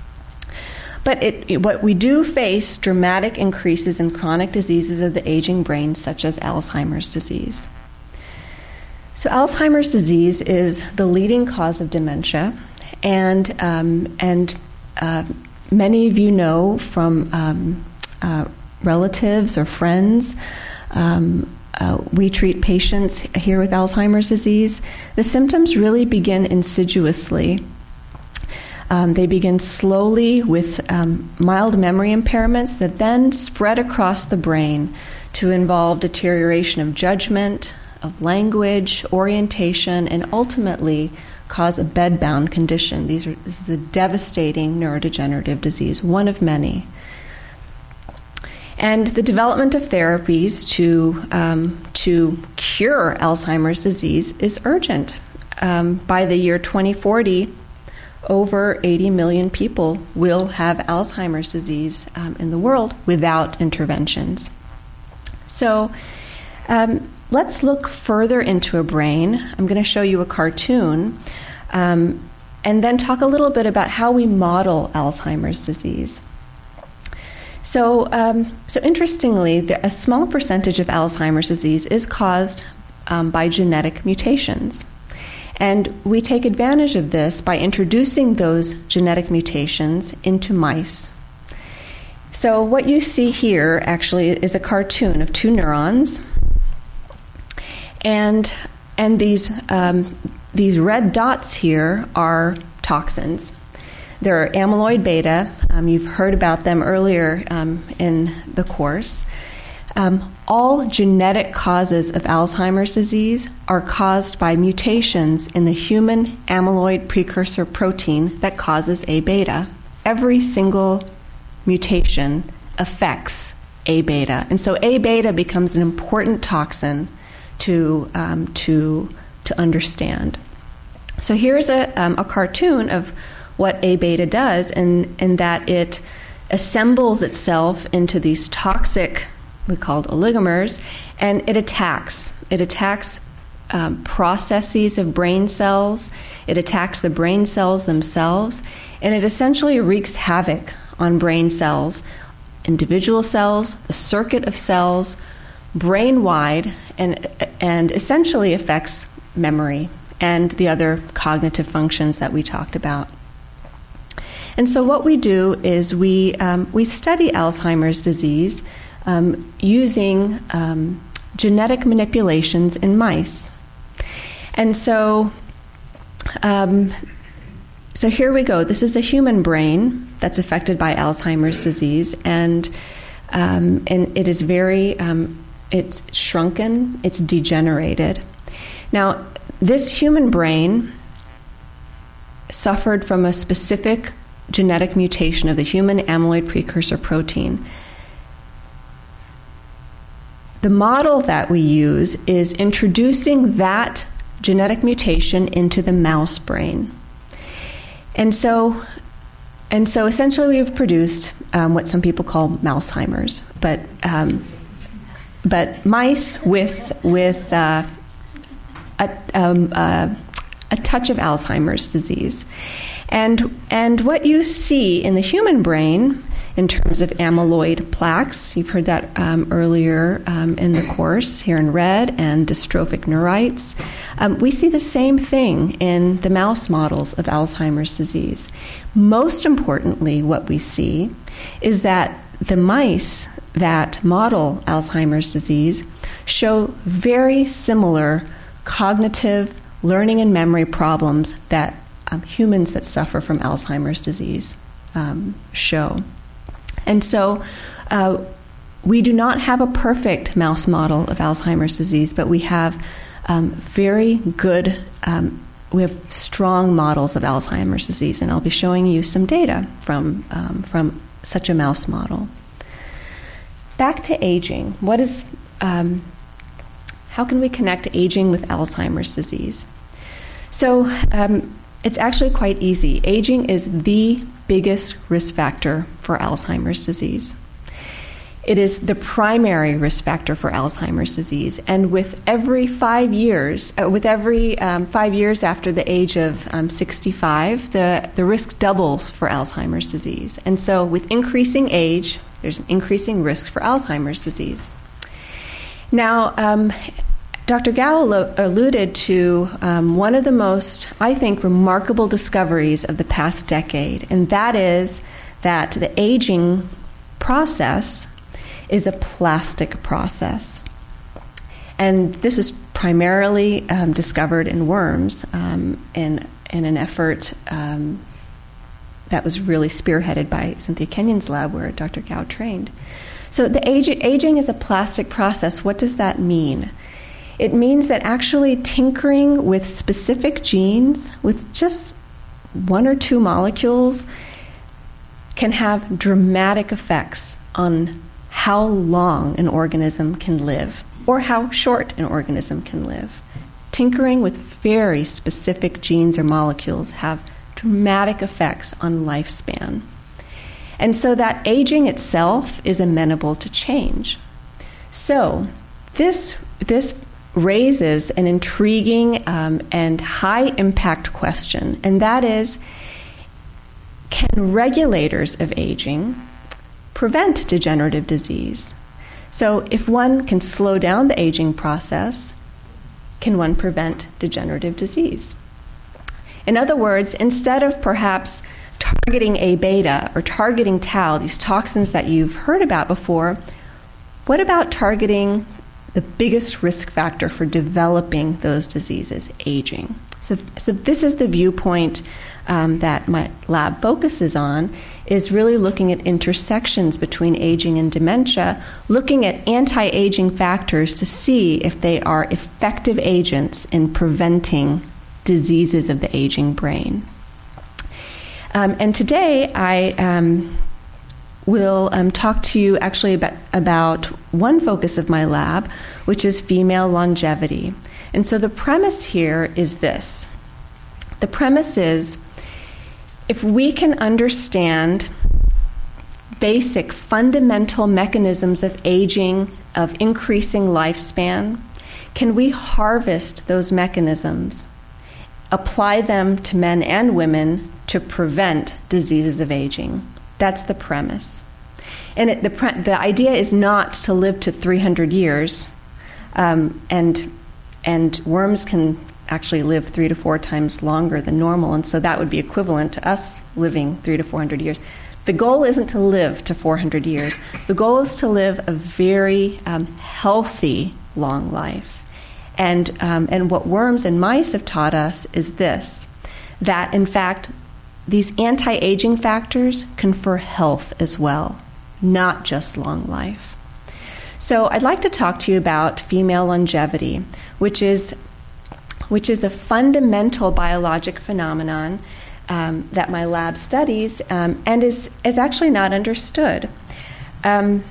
But it, it, what we do face dramatic increases in chronic diseases of the aging brain, such as Alzheimer's disease. So Alzheimer's disease is the leading cause of dementia, and um, and uh, many of you know from um, uh, relatives or friends um, uh, we treat patients here with Alzheimer's disease, the symptoms really begin insidiously. Um, they begin slowly with um, mild memory impairments that then spread across the brain to involve deterioration of judgment, of language, orientation, and ultimately cause a bedbound condition. These are, this is a devastating neurodegenerative disease, one of many. And the development of therapies to, um, to cure Alzheimer's disease is urgent. Um, by the year twenty forty, over eighty million people will have Alzheimer's disease um, in the world without interventions. So um, let's look further into a brain. I'm going to show you a cartoon um, and then talk a little bit about how we model Alzheimer's disease. So, um, so interestingly, the, a small percentage of Alzheimer's disease is caused um, by genetic mutations. And we take advantage of this by introducing those genetic mutations into mice. So what you see here actually is a cartoon of two neurons, and and these um, these red dots here are toxins. They're amyloid beta. Um, you've heard about them earlier um, in the course. Um, all genetic causes of Alzheimer's disease are caused by mutations in the human amyloid precursor protein that causes A beta. Every single mutation affects A beta. And so A beta becomes an important toxin to, um, to, to understand. So here's a, um, a cartoon of what A beta does, and, and that it assembles itself into these toxic, we called oligomers, and it attacks. It attacks um, processes of brain cells. It attacks the brain cells themselves, and it essentially wreaks havoc on brain cells, individual cells, the circuit of cells, brain-wide, and, and essentially affects memory and the other cognitive functions that we talked about. And so what we do is we, um, we study Alzheimer's disease Um, using um, genetic manipulations in mice. And so, um, so here we go. This is a human brain that's affected by Alzheimer's disease, and um, and it is very, um, it's shrunken, it's degenerated. Now, this human brain suffered from a specific genetic mutation of the human amyloid precursor protein. The model that we use is introducing that genetic mutation into the mouse brain. And so, and so essentially we've produced um, what some people call Mouseheimers, but um, but mice with with uh, a, um, uh, a touch of Alzheimer's disease. And and what you see in the human brain in terms of amyloid plaques, you've heard that um, earlier um, in the course here in red, and dystrophic neurites. Um, we see the same thing in the mouse models of Alzheimer's disease. Most importantly, what we see is that the mice that model Alzheimer's disease show very similar cognitive, learning, and memory problems that um, humans that suffer from Alzheimer's disease um, show. And so uh, we do not have a perfect mouse model of Alzheimer's disease, but we have um, very good, um, we have strong models of Alzheimer's disease, and I'll be showing you some data from, um, from such a mouse model. Back to aging. What is, um, how can we connect aging with Alzheimer's disease? So um, it's actually quite easy. Aging is the biggest risk factor for Alzheimer's disease. It is the primary risk factor for Alzheimer's disease, and with every five years, uh, with every um, five years after the age of um, sixty-five, the, the risk doubles for Alzheimer's disease. And so with increasing age, there's an increasing risk for Alzheimer's disease. Now, um, Doctor Gao alluded to um, one of the most, I think, remarkable discoveries of the past decade, and that is that the aging process is a plastic process. And this was primarily um, discovered in worms um, in, in an effort um, that was really spearheaded by Cynthia Kenyon's lab, where Doctor Gao trained. So the age, aging is a plastic process. What does that mean? It means that actually tinkering with specific genes, with just one or two molecules, can have dramatic effects on how long an organism can live or how short an organism can live. Tinkering with very specific genes or molecules have dramatic effects on lifespan. And so that aging itself is amenable to change. So this, this raises an intriguing um, and high-impact question, and that is, can regulators of aging prevent degenerative disease? So if one can slow down the aging process, can one prevent degenerative disease? In other words, instead of perhaps targeting A beta or targeting tau, these toxins that you've heard about before, what about targeting the biggest risk factor for developing those diseases, aging? So, so this is the viewpoint um, that my lab focuses on, is really looking at intersections between aging and dementia, looking at anti-aging factors to see if they are effective agents in preventing diseases of the aging brain. Um, and today I um, will um, talk to you actually about, about one focus of my lab, which is female longevity. And so the premise here is this. The premise is, if we can understand basic fundamental mechanisms of aging, of increasing lifespan, can we harvest those mechanisms, apply them to men and women to prevent diseases of aging? That's the premise. And it, the, pre- the idea is not to live to three hundred years, um, and, and worms can actually live three to four times longer than normal, and so that would be equivalent to us living three to four hundred years. The goal isn't to live to four hundred years. The goal is to live a very um, healthy, long life. And, um, and what worms and mice have taught us is this, that in fact, these anti-aging factors confer health as well, not just long life. So I'd like to talk to you about female longevity, which is, which is a fundamental biologic phenomenon um, that my lab studies um, and is, is actually not understood. Um,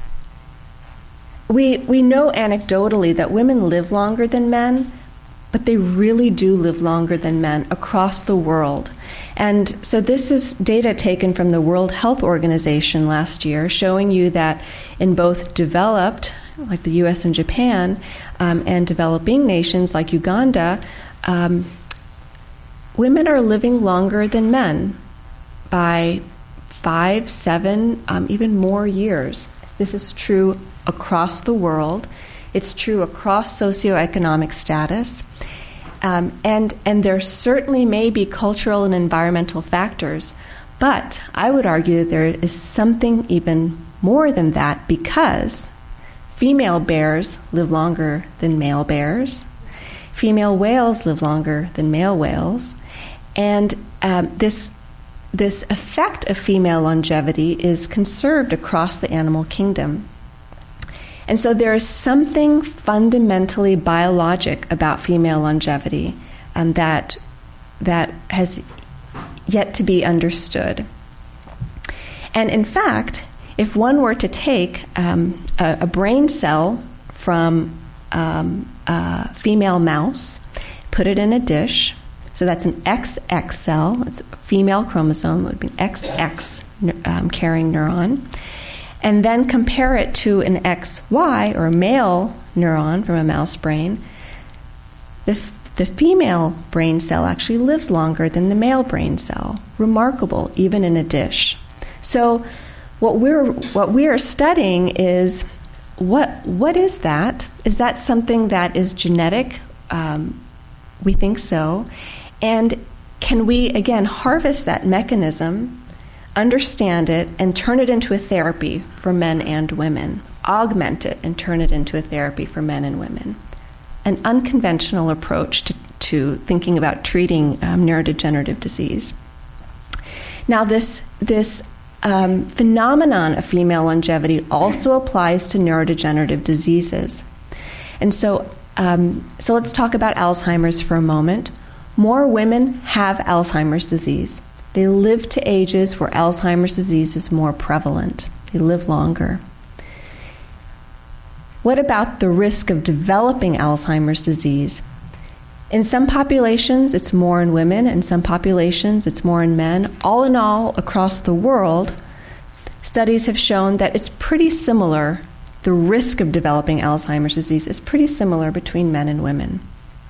We we know anecdotally that women live longer than men, but they really do live longer than men across the world. And so this is data taken from the World Health Organization last year, showing you that in both developed, like the U S and Japan, um, and developing nations like Uganda, um, women are living longer than men by five, seven, um, even more years. This is true across the world. It's true across socioeconomic status. Um, and, and there certainly may be cultural and environmental factors, but I would argue that there is something even more than that, because female bears live longer than male bears. Female whales live longer than male whales. And um, this This effect of female longevity is conserved across the animal kingdom. And so there is something fundamentally biologic about female longevity um, that, that has yet to be understood. And in fact, if one were to take um, a, a brain cell from um, a female mouse, put it in a dish, so that's an X X cell, it's a female chromosome, it would be an X X um, carrying neuron, and then compare it to an X Y, or a male neuron from a mouse brain, the, the female brain cell actually lives longer than the male brain cell. Remarkable, even in a dish. So what we're, what we are studying is, what what is that? Is that something that is genetic? Um, we think so. And can we, again, harvest that mechanism, understand it, and turn it into a therapy for men and women? augment it and turn it into a therapy for men and women. An unconventional approach to, to thinking about treating um, neurodegenerative disease. Now, this, this um, phenomenon of female longevity also applies to neurodegenerative diseases. And so, um, so let's talk about Alzheimer's for a moment. More women have Alzheimer's disease. They live to ages where Alzheimer's disease is more prevalent. They live longer. What about the risk of developing Alzheimer's disease? In some populations, it's more in women. In some populations, it's more in men. All in all, across the world, studies have shown that it's pretty similar. The risk of developing Alzheimer's disease is pretty similar between men and women.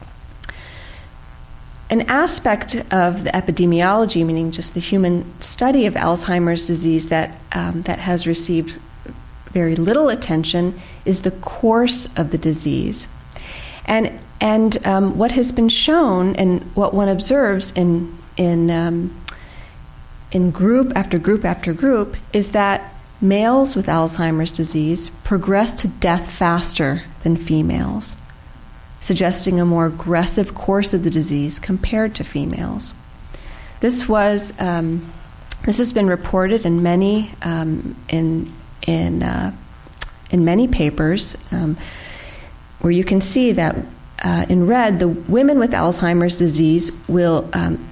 An aspect of the epidemiology, meaning just the human study of Alzheimer's disease that um, that has received very little attention, is the course of the disease. And and um, what has been shown and what one observes in in um, in group after group after group is that males with Alzheimer's disease progress to death faster than females, suggesting a more aggressive course of the disease compared to females. This was um, this has been reported in many um, in in uh, in many papers, um, where you can see that uh, in red, the women with Alzheimer's disease will um,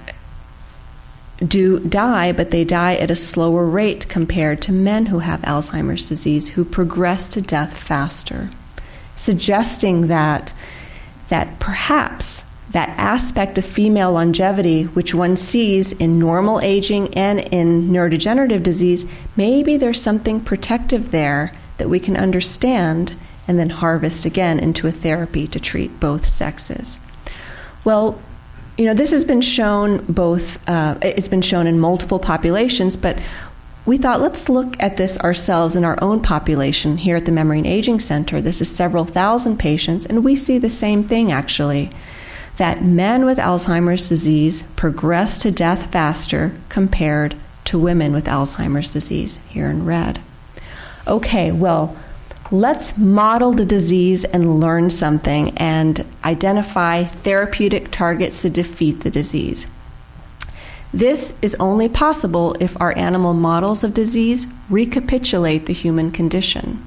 do die, but they die at a slower rate compared to men who have Alzheimer's disease, who progress to death faster, suggesting that that perhaps that aspect of female longevity, which one sees in normal aging and in neurodegenerative disease, maybe there's something protective there that we can understand and then harvest again into a therapy to treat both sexes. Well, you know, this has been shown both, uh, it's been shown in multiple populations, but we thought, let's look at this ourselves in our own population here at the Memory and Aging Center. This is several thousand patients, and we see the same thing, actually, that men with Alzheimer's disease progress to death faster compared to women with Alzheimer's disease, here in red. Okay, well, let's model the disease and learn something and identify therapeutic targets to defeat the disease. This is only possible if our animal models of disease recapitulate the human condition.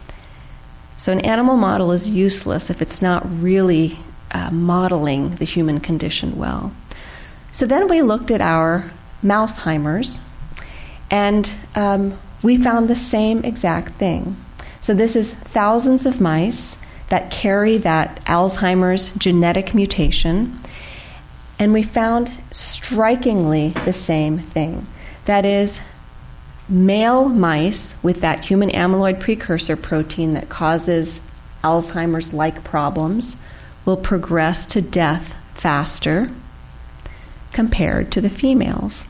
So an animal model is useless if it's not really uh, modeling the human condition well. So then we looked at our Mouseheimers, and um, we found the same exact thing. So this is thousands of mice that carry that Alzheimer's genetic mutation, and we found strikingly the same thing. That is, male mice with that human amyloid precursor protein that causes Alzheimer's-like problems will progress to death faster compared to the females.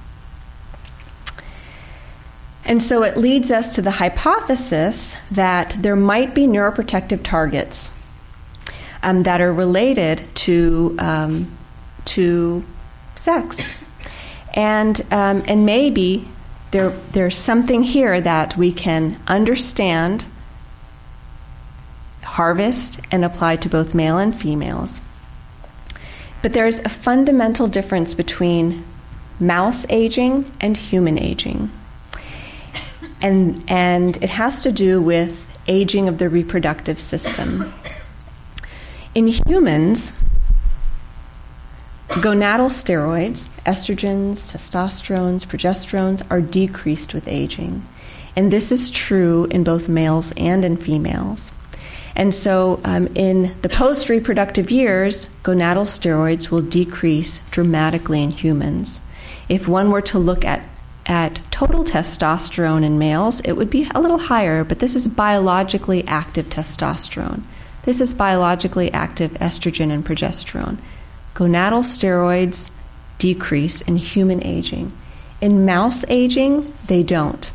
And so it leads us to the hypothesis that there might be neuroprotective targets um, that are related to um, to sex, and um, and maybe there there's something here that we can understand, harvest, and apply to both male and females. But there's a fundamental difference between mouse aging and human aging. And and it has to do with aging of the reproductive system. In humans, gonadal steroids, estrogens, testosterones, progesterones, are decreased with aging. And this is true in both males and in females. And so um, in the post-reproductive years, gonadal steroids will decrease dramatically in humans. If one were to look at At total testosterone in males, it would be a little higher, but this is biologically active testosterone. This is biologically active estrogen and progesterone. Gonadal steroids decrease in human aging. In mouse aging, they don't.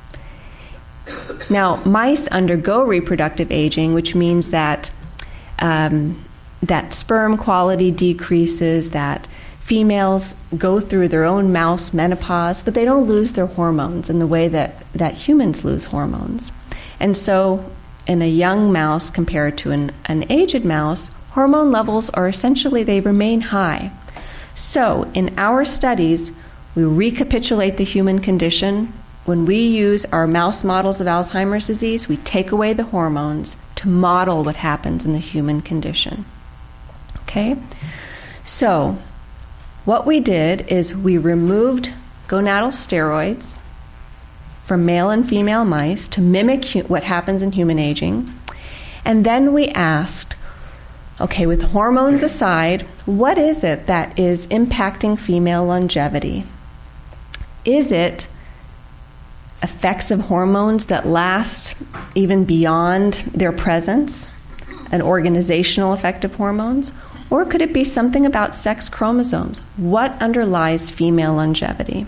Now, mice undergo reproductive aging, which means that um, that sperm quality decreases, that females go through their own mouse menopause, but they don't lose their hormones in the way that, that humans lose hormones. And so in a young mouse compared to an, an aged mouse, hormone levels are essentially, they remain high. So in our studies, we recapitulate the human condition. When we use our mouse models of Alzheimer's disease, we take away the hormones to model what happens in the human condition. Okay? So what we did is we removed gonadal steroids from male and female mice to mimic hu- what happens in human aging. And then we asked, okay, with hormones aside, what is it that is impacting female longevity? Is it effects of hormones that last even beyond their presence, an organizational effect of hormones? Or could it be something about sex chromosomes? What underlies female longevity?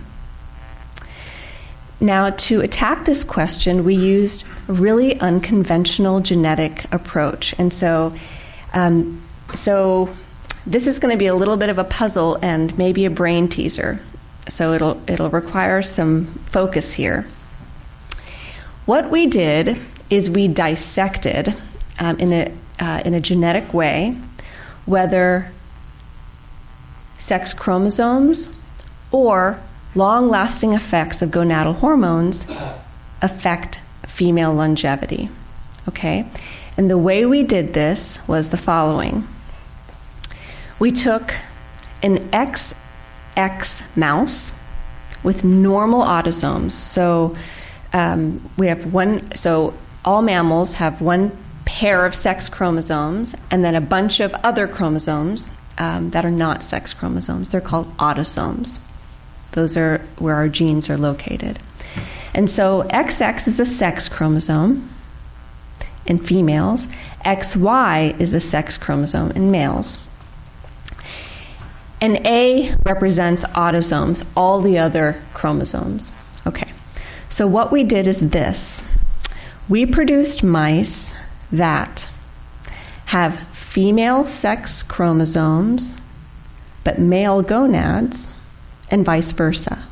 Now, to attack this question, we used a really unconventional genetic approach. And so, um, so this is going to be a little bit of a puzzle and maybe a brain teaser. So it'll it'll require some focus here. What we did is we dissected um, in a uh, in a genetic way whether sex chromosomes or long-lasting effects of gonadal hormones affect female longevity. Okay? And the way we did this was the following. We took an X X mouse with normal autosomes. So um, we have one, so all mammals have one pair of sex chromosomes and then a bunch of other chromosomes um, that are not sex chromosomes. They're called autosomes. Those are where our genes are located. And so X X is a sex chromosome in females. X Y is a sex chromosome in males. And A represents autosomes, all the other chromosomes. Okay. So what we did is this. We produced mice that have female sex chromosomes but male gonads, and vice versa.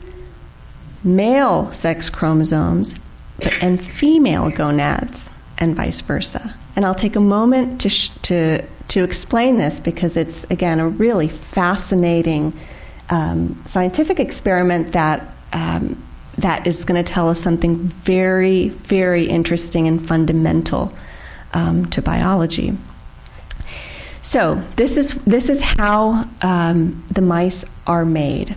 Male sex chromosomes and female gonads, and vice versa. And I'll take a moment to sh- to to explain this because it's, again, a really fascinating um, scientific experiment that um, that is going to tell us something very, very interesting and fundamental um, to biology. So this is this is how um, the mice are made.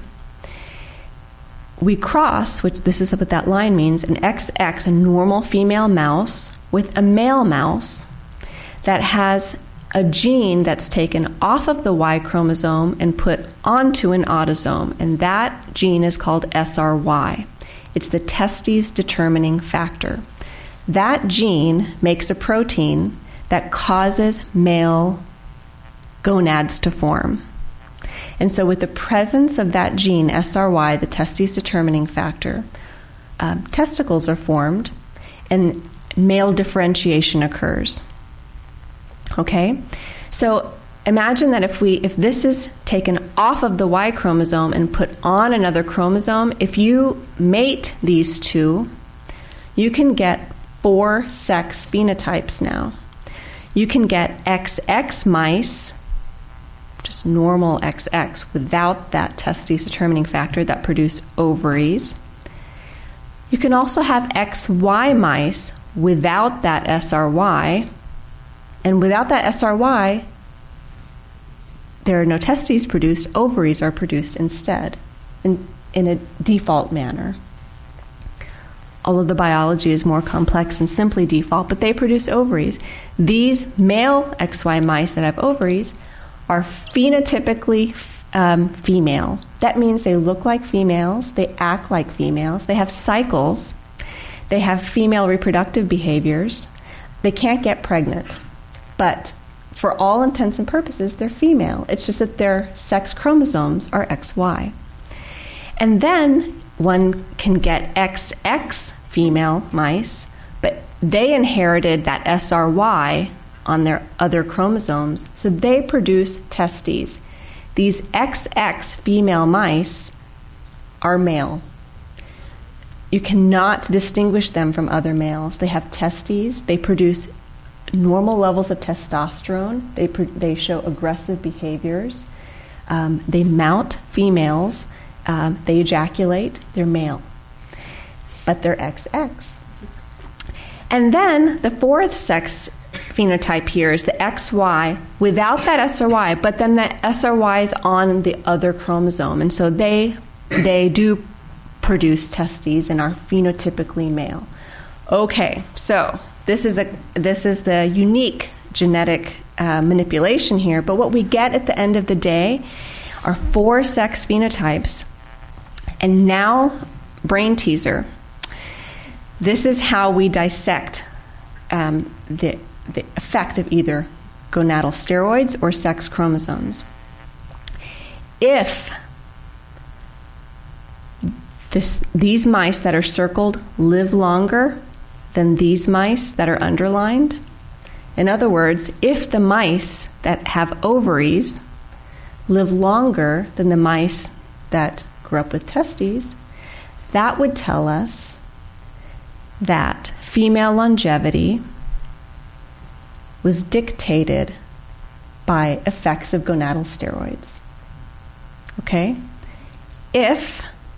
We cross, which this is what that line means, an X X, a normal female mouse, with a male mouse that has a gene that's taken off of the Y chromosome and put onto an autosome, and that gene is called S R Y. It's the testes determining factor. That gene makes a protein that causes male gonads to form. And so with the presence of that gene, S R Y, the testes determining factor, um, testicles are formed and male differentiation occurs. Okay? So imagine that if we if this is taken off of the Y chromosome and put on another chromosome, if you mate these two, you can get four sex phenotypes now. You can get X X mice, just normal X X, without that testes determining factor that produce ovaries. You can also have X Y mice without that S R Y, and without that S R Y, there are no testes produced, ovaries are produced instead, in, in a default manner. Although the biology is more complex than simply default, but they produce ovaries. These male X Y mice that have ovaries are phenotypically um, female. That means they look like females, they act like females, they have cycles, they have female reproductive behaviors, they can't get pregnant. But for all intents and purposes, they're female. It's just that their sex chromosomes are X Y. And then one can get X X female mice, but they inherited that S R Y on their other chromosomes, so they produce testes. These X X female mice are male. you cannot distinguish them from other males. They have testes. They produce normal levels of testosterone. They pr- they show aggressive behaviors. Um, they mount females. Um, they ejaculate. They're male, but they're X X. And then the fourth sex phenotype here is the X Y without that S R Y, but then the S R Y is on the other chromosome, and so they they do produce testes and are phenotypically male. Okay, so this is a this is the unique genetic uh, manipulation here, but what we get at the end of the day are four sex phenotypes. And now, brain teaser. This is how we dissect um, the the effect of either gonadal steroids or sex chromosomes. If this, these mice that are circled live longer than these mice that are underlined, in other words, if the mice that have ovaries live longer than the mice that grew up with testes, that would tell us that female longevity was dictated by effects of gonadal steroids. Okay? If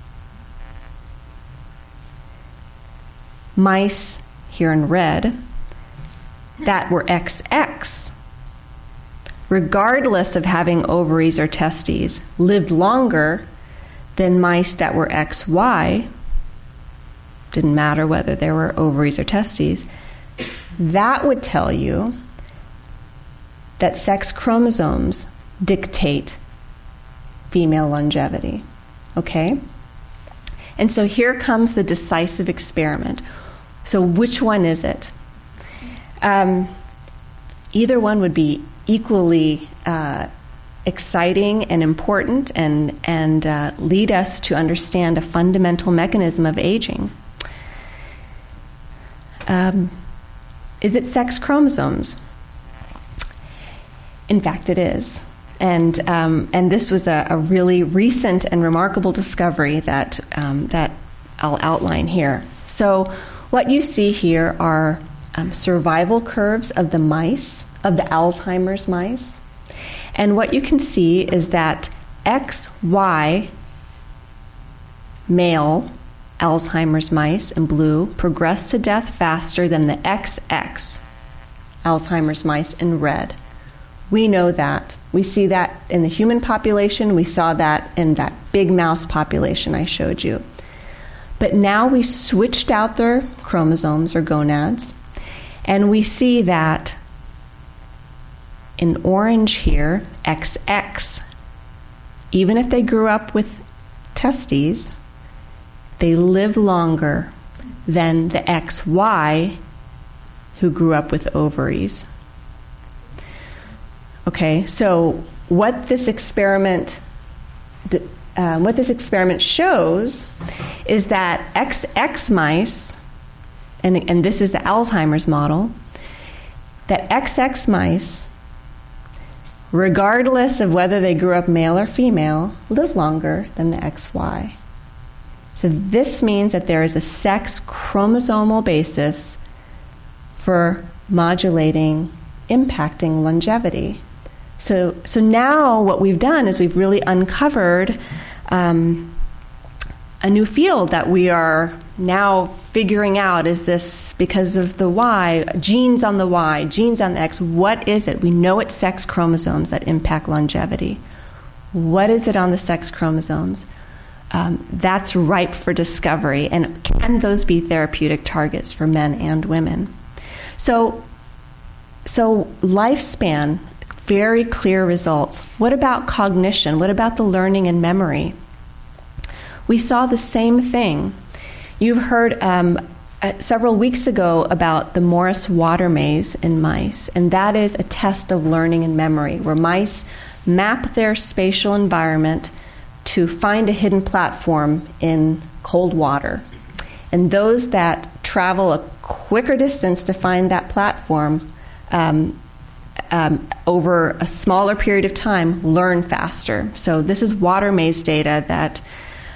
mice, here in red, that were X X, regardless of having ovaries or testes, lived longer than mice that were X Y, didn't matter whether there were ovaries or testes, that would tell you that sex chromosomes dictate female longevity. Okay? And so here comes the decisive experiment. So which one is it? Um, either one would be equally uh, exciting and important and, and uh, lead us to understand a fundamental mechanism of aging. Um, is it sex chromosomes? In fact, it is. And um, and this was a, a really recent and remarkable discovery that um, that I'll outline here. So what you see here are um, survival curves of the mice, of the Alzheimer's mice. And what you can see is that X Y male Alzheimer's mice in blue progress to death faster than the X X Alzheimer's mice in red. We know that. We see that in the human population. We saw that in that big mouse population I showed you. But now we switched out their chromosomes or gonads, and we see that in orange here, X X, even if they grew up with testes, they live longer than the X Y who grew up with ovaries. Okay, so what this experiment uh, what this experiment shows is that X X mice, and, and this is the Alzheimer's model, that X X mice, regardless of whether they grew up male or female, live longer than the X Y. So this means that there is a sex chromosomal basis for modulating, impacting longevity. So, so now what we've done is we've really uncovered um, a new field that we are now figuring out. Is this because of the Y, genes on the Y, genes on the X? What is it? We know it's sex chromosomes that impact longevity. What is it on the sex chromosomes? Um, that's ripe for discovery. And can those be therapeutic targets for men and women? So, so lifespan, very clear results. What about cognition? What about the learning and memory? We saw the same thing. You've heard um, uh, several weeks ago about the Morris water maze in mice, and that is a test of learning and memory, where mice map their spatial environment to find a hidden platform in cold water. And those that travel a quicker distance to find that platform um, Um, over a smaller period of time, learn faster. So this is water maze data that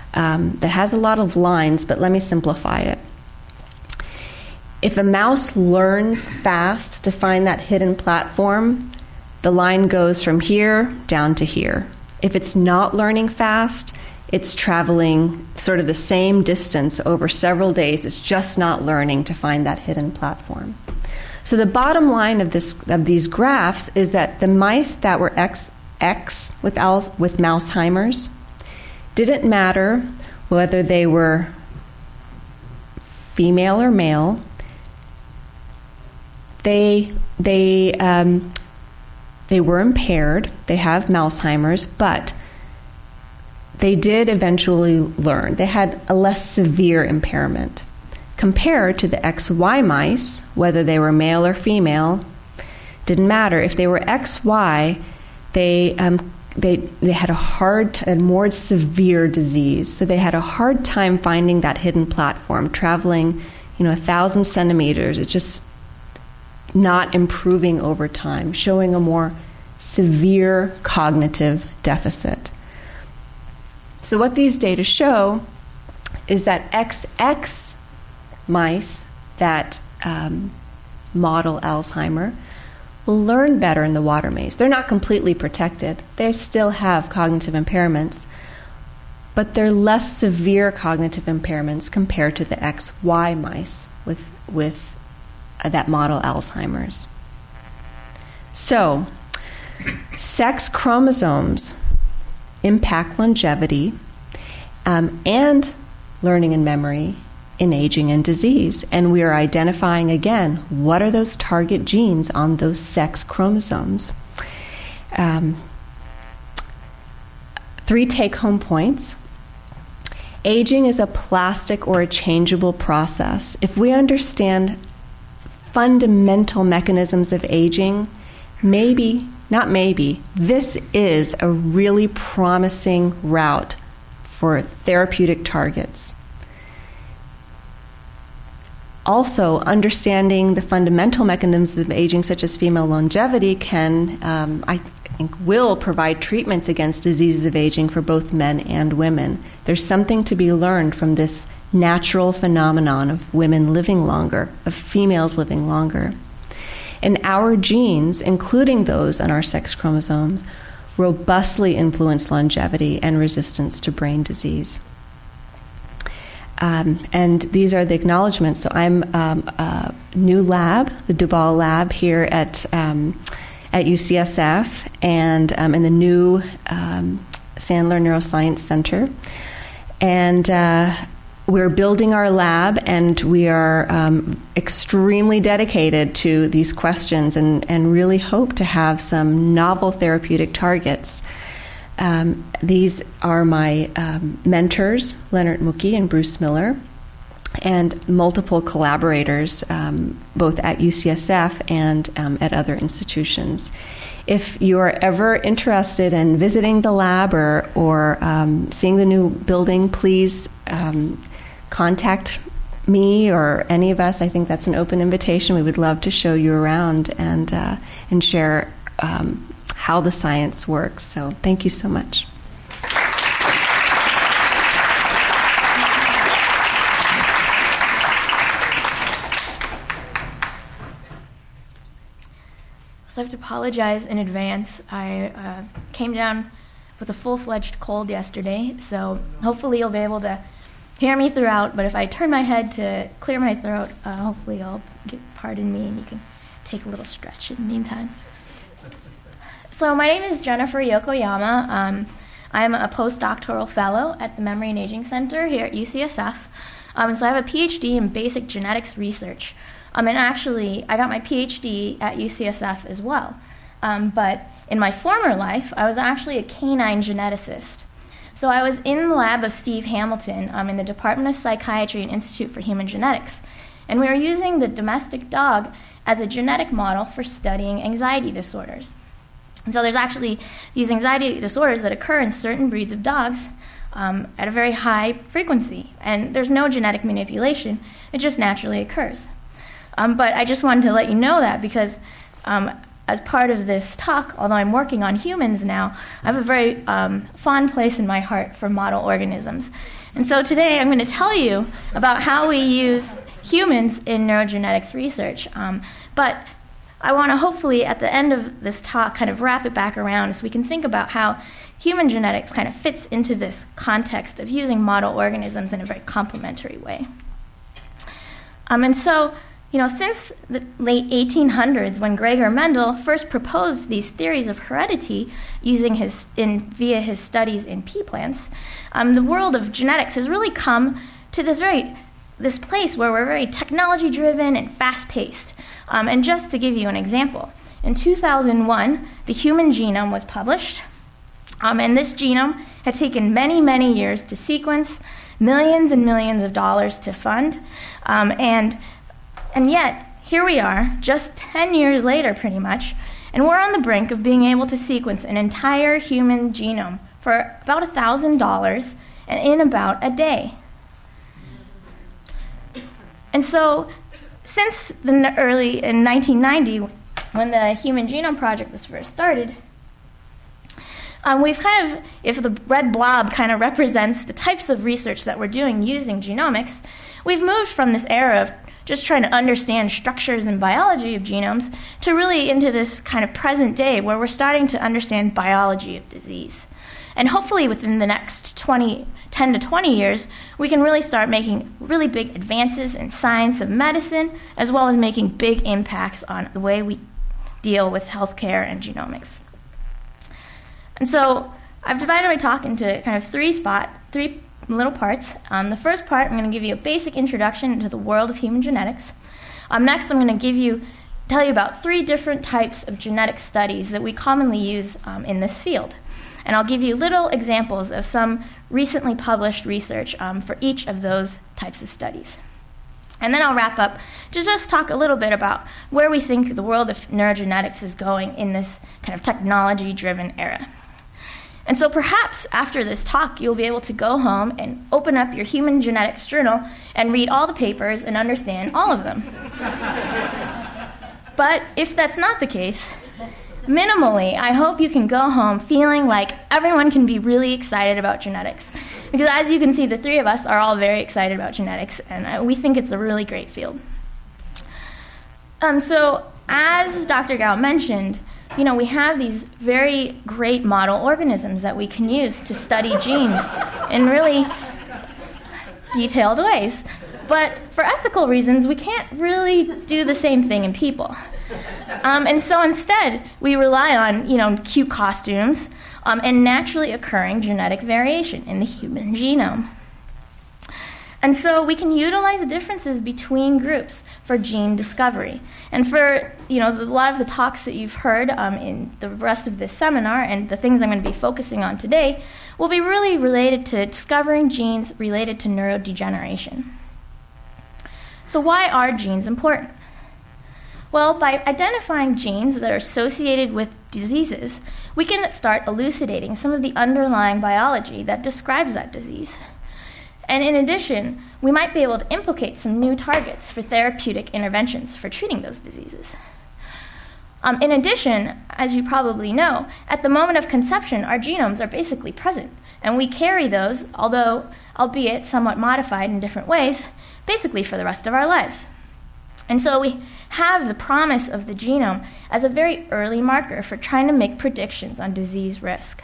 um, that has a lot of lines, but let me simplify it. If a mouse learns fast to find that hidden platform, the line goes from here down to here. If it's not learning fast, it's traveling sort of the same distance over several days. It's just not learning to find that hidden platform. So the bottom line of this of these graphs is that the mice that were X, X with, Al, with Mouseheimer's didn't matter whether they were female or male. They they um, they were impaired. They have Mouseheimer's, but they did eventually learn. They had a less severe impairment compared to the X Y mice, whether they were male or female. Didn't matter. If they were X Y, they um, they they had a hard, a more severe disease. So they had a hard time finding that hidden platform, traveling, you know, a thousand centimeters. It's just not improving over time, showing a more severe cognitive deficit. So what these data show is that X X mice that um, model Alzheimer will learn better in the water maze. They're not completely protected. They still have cognitive impairments, but they're less severe cognitive impairments compared to the X Y mice with, with uh, that model Alzheimer's. So, sex chromosomes impact longevity um, and learning and memory in aging and disease. And we are identifying, again, what are those target genes on those sex chromosomes. Um, three take-home points. Aging is a plastic or a changeable process. If we understand fundamental mechanisms of aging, maybe, not maybe, this is a really promising route for therapeutic targets. Also, understanding the fundamental mechanisms of aging, such as female longevity, can, um, I think, will provide treatments against diseases of aging for both men and women. There's something to be learned from this natural phenomenon of women living longer, of females living longer. And our genes, including those on our sex chromosomes, robustly influence longevity and resistance to brain disease. Um, and these are the acknowledgments. So I'm um, a new lab, the Dubal lab here at um, at U C S F, and um, in the new um, Sandler Neuroscience Center. And uh, we're building our lab, and we are um, extremely dedicated to these questions and, and really hope to have some novel therapeutic targets. Um, these are my um, mentors, Leonard Mookie and Bruce Miller, and multiple collaborators, um, both at U C S F and um, at other institutions. If you are ever interested in visiting the lab or, or um, seeing the new building, please um, contact me or any of us. I think that's an open invitation. We would love to show you around and, uh, and share um, how the science works. So thank you so much. So I have to apologize in advance. I uh, came down with a full-fledged cold yesterday, so hopefully you'll be able to hear me throughout, but if I turn my head to clear my throat, uh, hopefully you'll get, pardon me and you can take a little stretch in the meantime. So my name is Jennifer Yokoyama. Um, I'm a postdoctoral fellow at the Memory and Aging Center here at U C S F. Um, so I have a P H D in basic genetics research. Um, and actually, I got my P H D at U C S F as well. Um, but in my former life, I was actually a canine geneticist. So I was in the lab of Steve Hamilton um, in the Department of Psychiatry and Institute for Human Genetics. And we were using the domestic dog as a genetic model for studying anxiety disorders. And so there's actually these anxiety disorders that occur in certain breeds of dogs um, at a very high frequency. And there's no genetic manipulation. It just naturally occurs. Um, but I just wanted to let you know that because um, as part of this talk, although I'm working on humans now, I have a very um, fond place in my heart for model organisms. And so today I'm going to tell you about how we use humans in neurogenetics research. Um, but I want to hopefully at the end of this talk kind of wrap it back around so we can think about how human genetics kind of fits into this context of using model organisms in a very complementary way. Um, and so, you know, since the late eighteen hundreds, when Gregor Mendel first proposed these theories of heredity using his in via his studies in pea plants, um, the world of genetics has really come to this very this place where we're very technology-driven and fast-paced. Um, and just to give you an example, in two thousand one, the Human Genome was published, um, and this genome had taken many, many years to sequence, millions and millions of dollars to fund, um, and and yet here we are, just ten years later, pretty much, and we're on the brink of being able to sequence an entire human genome for about one thousand dollars and in about a day. And so, since the early in nineteen ninety, when the Human Genome Project was first started, um, we've kind of, if the red blob kind of represents the types of research that we're doing using genomics, we've moved from this era of just trying to understand structures and biology of genomes to really into this kind of present day where we're starting to understand biology of disease. And hopefully within the next twenty, ten to twenty years, we can really start making really big advances in science of medicine, as well as making big impacts on the way we deal with healthcare and genomics. And so I've divided my talk into kind of three spot, three little parts. Um, the first part, I'm going to give you a basic introduction into the world of human genetics. Um, next, I'm going to give you, tell you about three different types of genetic studies that we commonly use um, in this field. And I'll give you little examples of some recently published research um, for each of those types of studies. And then I'll wrap up to just talk a little bit about where we think the world of neurogenetics is going in this kind of technology-driven era. And so perhaps after this talk, you'll be able to go home and open up your Human Genetics journal and read all the papers and understand all of them. But if that's not the case, minimally, I hope you can go home feeling like everyone can be really excited about genetics. Because as you can see, the three of us are all very excited about genetics, and we think it's a really great field. Um, so, as Doctor Gao mentioned, you know, we have these very great model organisms that we can use to study genes in really detailed ways. But for ethical reasons, we can't really do the same thing in people. Um, and so instead, we rely on, you know, cute costumes um, and naturally occurring genetic variation in the human genome. And so we can utilize the differences between groups for gene discovery. And for, you know, the, a lot of the talks that you've heard um, in the rest of this seminar and the things I'm going to be focusing on today will be really related to discovering genes related to neurodegeneration. So why are genes important? Well, by identifying genes that are associated with diseases, we can start elucidating some of the underlying biology that describes that disease. And in addition, we might be able to implicate some new targets for therapeutic interventions for treating those diseases. Um, in addition, as you probably know, at the moment of conception, our genomes are basically present, and we carry those, although albeit somewhat modified in different ways, basically for the rest of our lives. And so we have the promise of the genome as a very early marker for trying to make predictions on disease risk.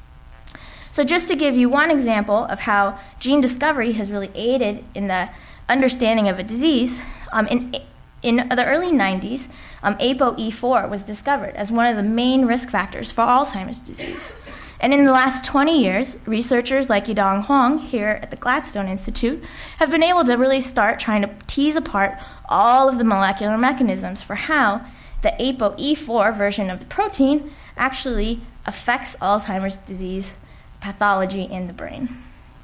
So just to give you one example of how gene discovery has really aided in the understanding of a disease, um, in, in the early nineties, um, A P O E four was discovered as one of the main risk factors for Alzheimer's disease. And in the last twenty years, researchers like Yidong Huang here at the Gladstone Institute have been able to really start trying to tease apart all of the molecular mechanisms for how the A P O E four version of the protein actually affects Alzheimer's disease pathology in the brain.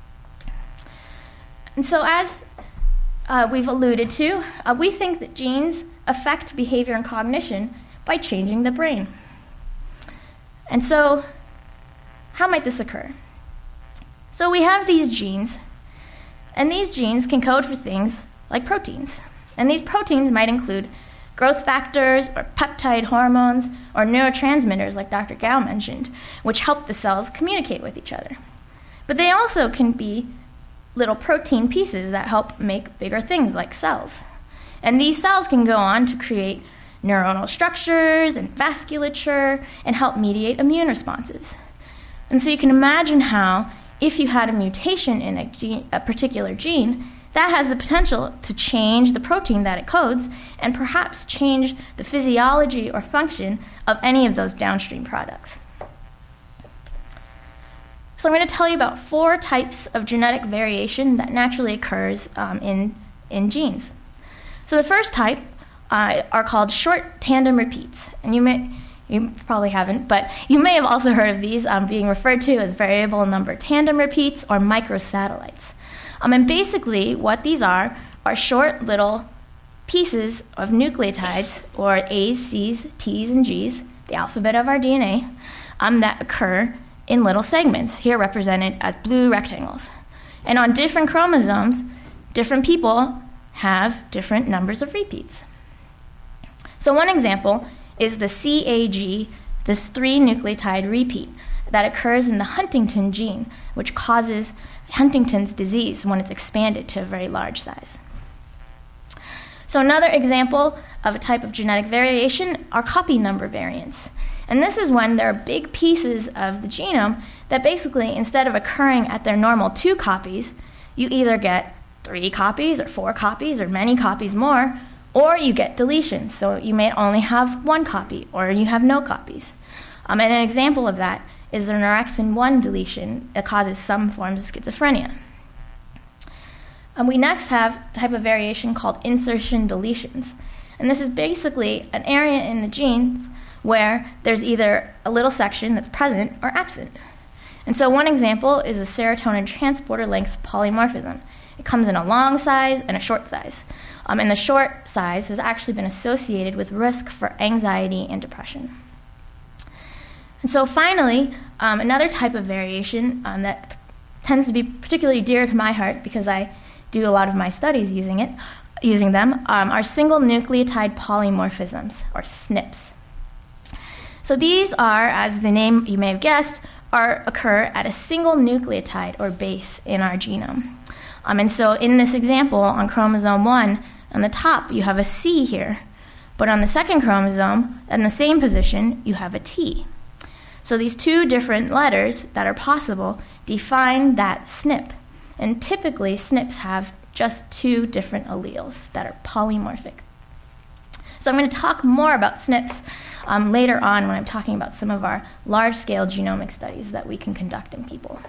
And so as uh, we've alluded to, uh, we think that genes affect behavior and cognition by changing the brain. And so how might this occur? So we have these genes, and these genes can code for things like proteins. And these proteins might include growth factors or peptide hormones or neurotransmitters like Doctor Gao mentioned, which help the cells communicate with each other. But they also can be little protein pieces that help make bigger things like cells. And these cells can go on to create neuronal structures and vasculature and help mediate immune responses. And so you can imagine how, if you had a mutation in a, gene, a particular gene, that has the potential to change the protein that it codes and perhaps change the physiology or function of any of those downstream products. So I'm going to tell you about four types of genetic variation that naturally occurs um, in, in genes. So the first type uh, are called short tandem repeats. And you may, you probably haven't, but you may have also heard of these um, being referred to as variable number tandem repeats or microsatellites. Um, and basically what these are are short little pieces of nucleotides, or A's, C's, T's, and G's, the alphabet of our D N A, um, that occur in little segments, here represented as blue rectangles. And on different chromosomes, different people have different numbers of repeats. So one example is the C A G, this three nucleotide repeat that occurs in the Huntington gene, which causes Huntington's disease when it's expanded to a very large size. So another example of a type of genetic variation are copy number variants. And this is when there are big pieces of the genome that basically, instead of occurring at their normal two copies, you either get three copies or four copies or many copies more, or you get deletions. So you may only have one copy or you have no copies. Um, and an example of that is the Neurexin one deletion that causes some forms of schizophrenia. And we next have a type of variation called insertion deletions. And this is basically an area in the genes where there's either a little section that's present or absent. And so one example is a serotonin transporter length polymorphism. It comes in a long size and a short size. Um, and the short size has actually been associated with risk for anxiety and depression. And so finally, um, another type of variation um, that tends to be particularly dear to my heart because I do a lot of my studies using it, using them, um, are single nucleotide polymorphisms, or S N Ps. So these are, as the name you may have guessed, are occur at a single nucleotide or base in our genome. Um, and so in this example, on chromosome one, on the top you have a C here, but on the second chromosome, in the same position, you have a T. So these two different letters that are possible define that S N P. And typically, S N Ps have just two different alleles that are polymorphic. So I'm going to talk more about S N Ps um, later on when I'm talking about some of our large-scale genomic studies that we can conduct in people.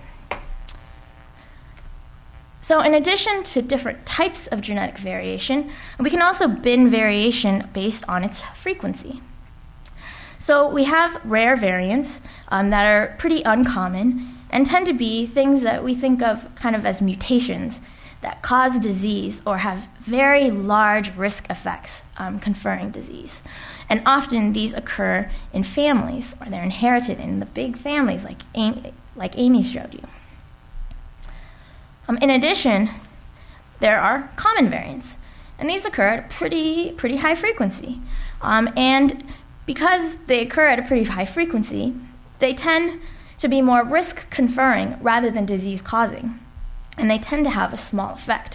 So in addition to different types of genetic variation, we can also bin variation based on its frequency. So we have rare variants um, that are pretty uncommon and tend to be things that we think of kind of as mutations that cause disease or have very large risk effects um, conferring disease. And often these occur in families, or they're inherited in the big families like Amy, like Amy showed you. Um, in addition, there are common variants, and these occur at a pretty, pretty high frequency. Um, and because they occur at a pretty high frequency, they tend to be more risk-conferring rather than disease-causing, and they tend to have a small effect.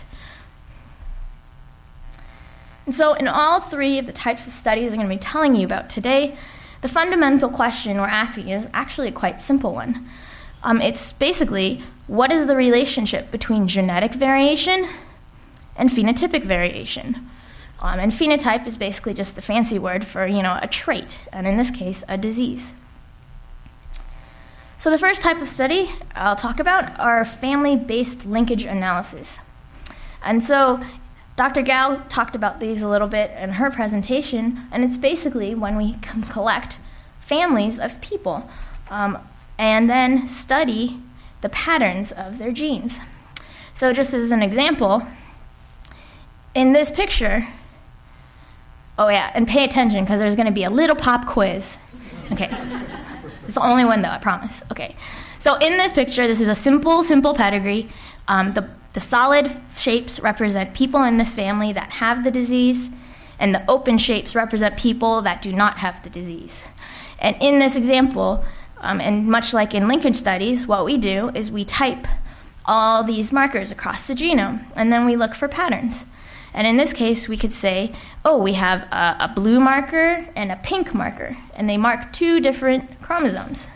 And so in all three of the types of studies I'm going to be telling you about today, the fundamental question we're asking is actually a quite simple one. Um, it's basically, what is the relationship between genetic variation and phenotypic variation? Um, and phenotype is basically just a fancy word for, you know, a trait, and in this case, a disease. So the first type of study I'll talk about are family-based linkage analysis. And so Doctor Gao talked about these a little bit in her presentation, and it's basically when we can collect families of people um, and then study the patterns of their genes. So just as an example, in this picture, oh yeah, and pay attention because there's going to be a little pop quiz. Okay. It's the only one, though, I promise. Okay. So in this picture, this is a simple, simple pedigree. Um, the, the solid shapes represent people in this family that have the disease, and the open shapes represent people that do not have the disease. And in this example, um, and much like in linkage studies, what we do is we type all these markers across the genome, and then we look for patterns. And in this case, we could say, oh, we have a, a blue marker and a pink marker, and they mark two different chromosomes.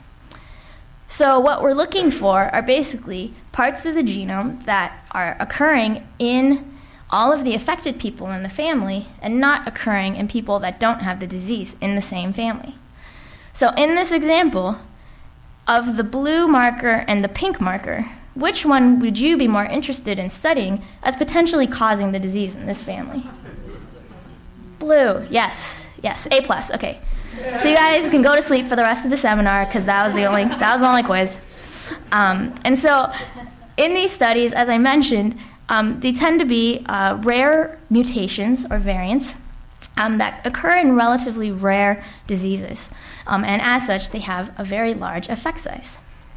So what we're looking for are basically parts of the genome that are occurring in all of the affected people in the family and not occurring in people that don't have the disease in the same family. So in this example, of the blue marker and the pink marker, which one would you be more interested in studying as potentially causing the disease in this family? Blue, yes, yes, A plus, okay. So you guys can go to sleep for the rest of the seminar because that was the only that was the only quiz. Um, and so in these studies, as I mentioned, um, they tend to be uh, rare mutations or variants um, that occur in relatively rare diseases. Um, and as such, they have a very large effect size.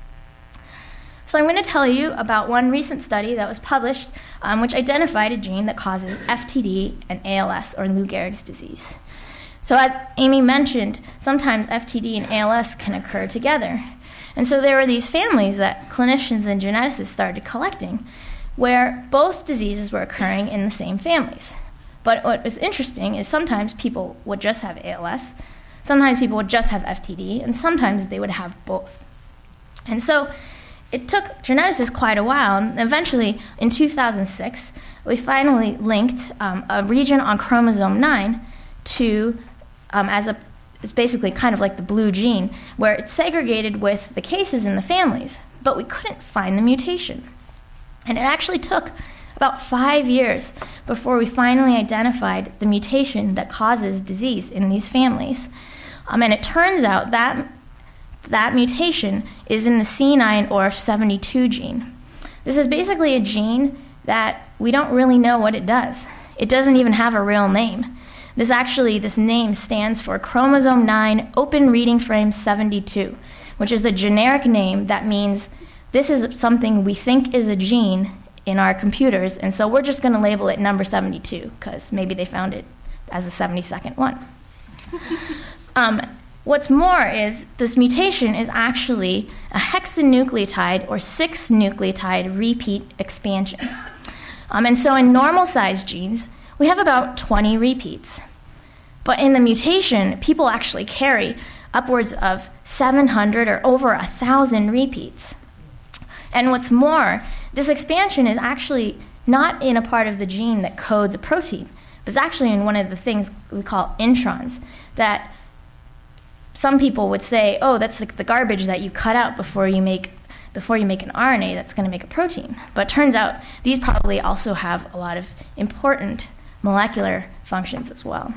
So I'm going to tell you about one recent study that was published um, which identified a gene that causes F T D and A L S, or Lou Gehrig's disease. So as Amy mentioned, sometimes F T D and A L S can occur together. And so there were these families that clinicians and geneticists started collecting where both diseases were occurring in the same families. But what was interesting is sometimes people would just have A L S, sometimes people would just have F T D, and sometimes they would have both. And so it took geneticists quite a while, and eventually in two thousand six, we finally linked um, a region on chromosome nine to, um, as a, it's basically kind of like the blue gene, where it's segregated with the cases in the families, but we couldn't find the mutation. And it actually took about five years before we finally identified the mutation that causes disease in these families. Um, and it turns out that that mutation is in the C nine O R F seventy-two gene. This is basically a gene that we don't really know what it does. It doesn't even have a real name. This actually, this name stands for chromosome nine open reading frame seventy-two, which is a generic name that means this is something we think is a gene in our computers, and so we're just going to label it number seventy-two because maybe they found it as the seventy-second one. um, what's more is this mutation is actually a hexanucleotide or six nucleotide repeat expansion. Um, and so in normal-sized genes, we have about twenty repeats. But in the mutation, people actually carry upwards of seven hundred or over one thousand repeats. And what's more, this expansion is actually not in a part of the gene that codes a protein, but it's actually in one of the things we call introns that some people would say, oh, that's like the garbage that you cut out before you make before you make an R N A that's going to make a protein. But it turns out these probably also have a lot of important molecular functions as well.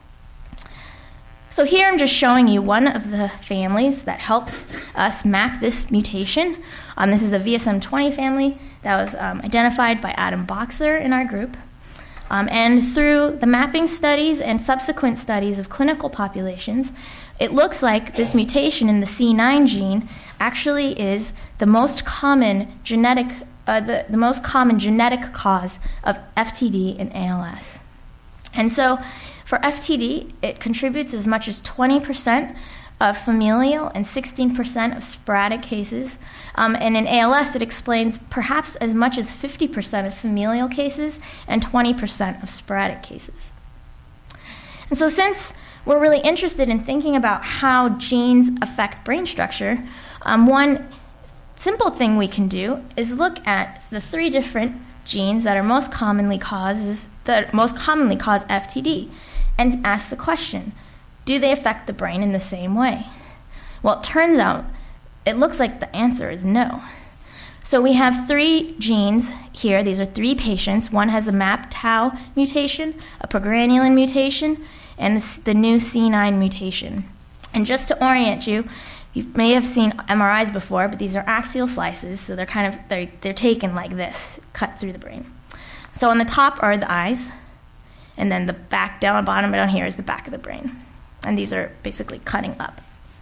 So here I'm just showing you one of the families that helped us map this mutation. Um, this is the V S M twenty family that was um, identified by Adam Boxer in our group. Um, and through the mapping studies and subsequent studies of clinical populations, it looks like this mutation in the C nine gene actually is the most common genetic, uh, the, the most common genetic cause of F T D and A L S. And so for F T D, it contributes as much as twenty percent of familial and sixteen percent of sporadic cases. Um, and in A L S, it explains perhaps as much as fifty percent of familial cases and twenty percent of sporadic cases. And so since we're really interested in thinking about how genes affect brain structure, um, one simple thing we can do is look at the three different genes that are most commonly causes that most commonly cause F T D and ask the question, do they affect the brain in the same way? Well, it turns out it looks like the answer is no. So we have three genes here. These are three patients. One has a M A P tau mutation, a progranulin mutation, and the new C nine mutation. And just to orient you, you may have seen M R Is before, but these are axial slices, so they're kind of they're, they're taken like this, cut through the brain. So on the top are the eyes, and then the back down, bottom down here is the back of the brain. And these are basically cutting up.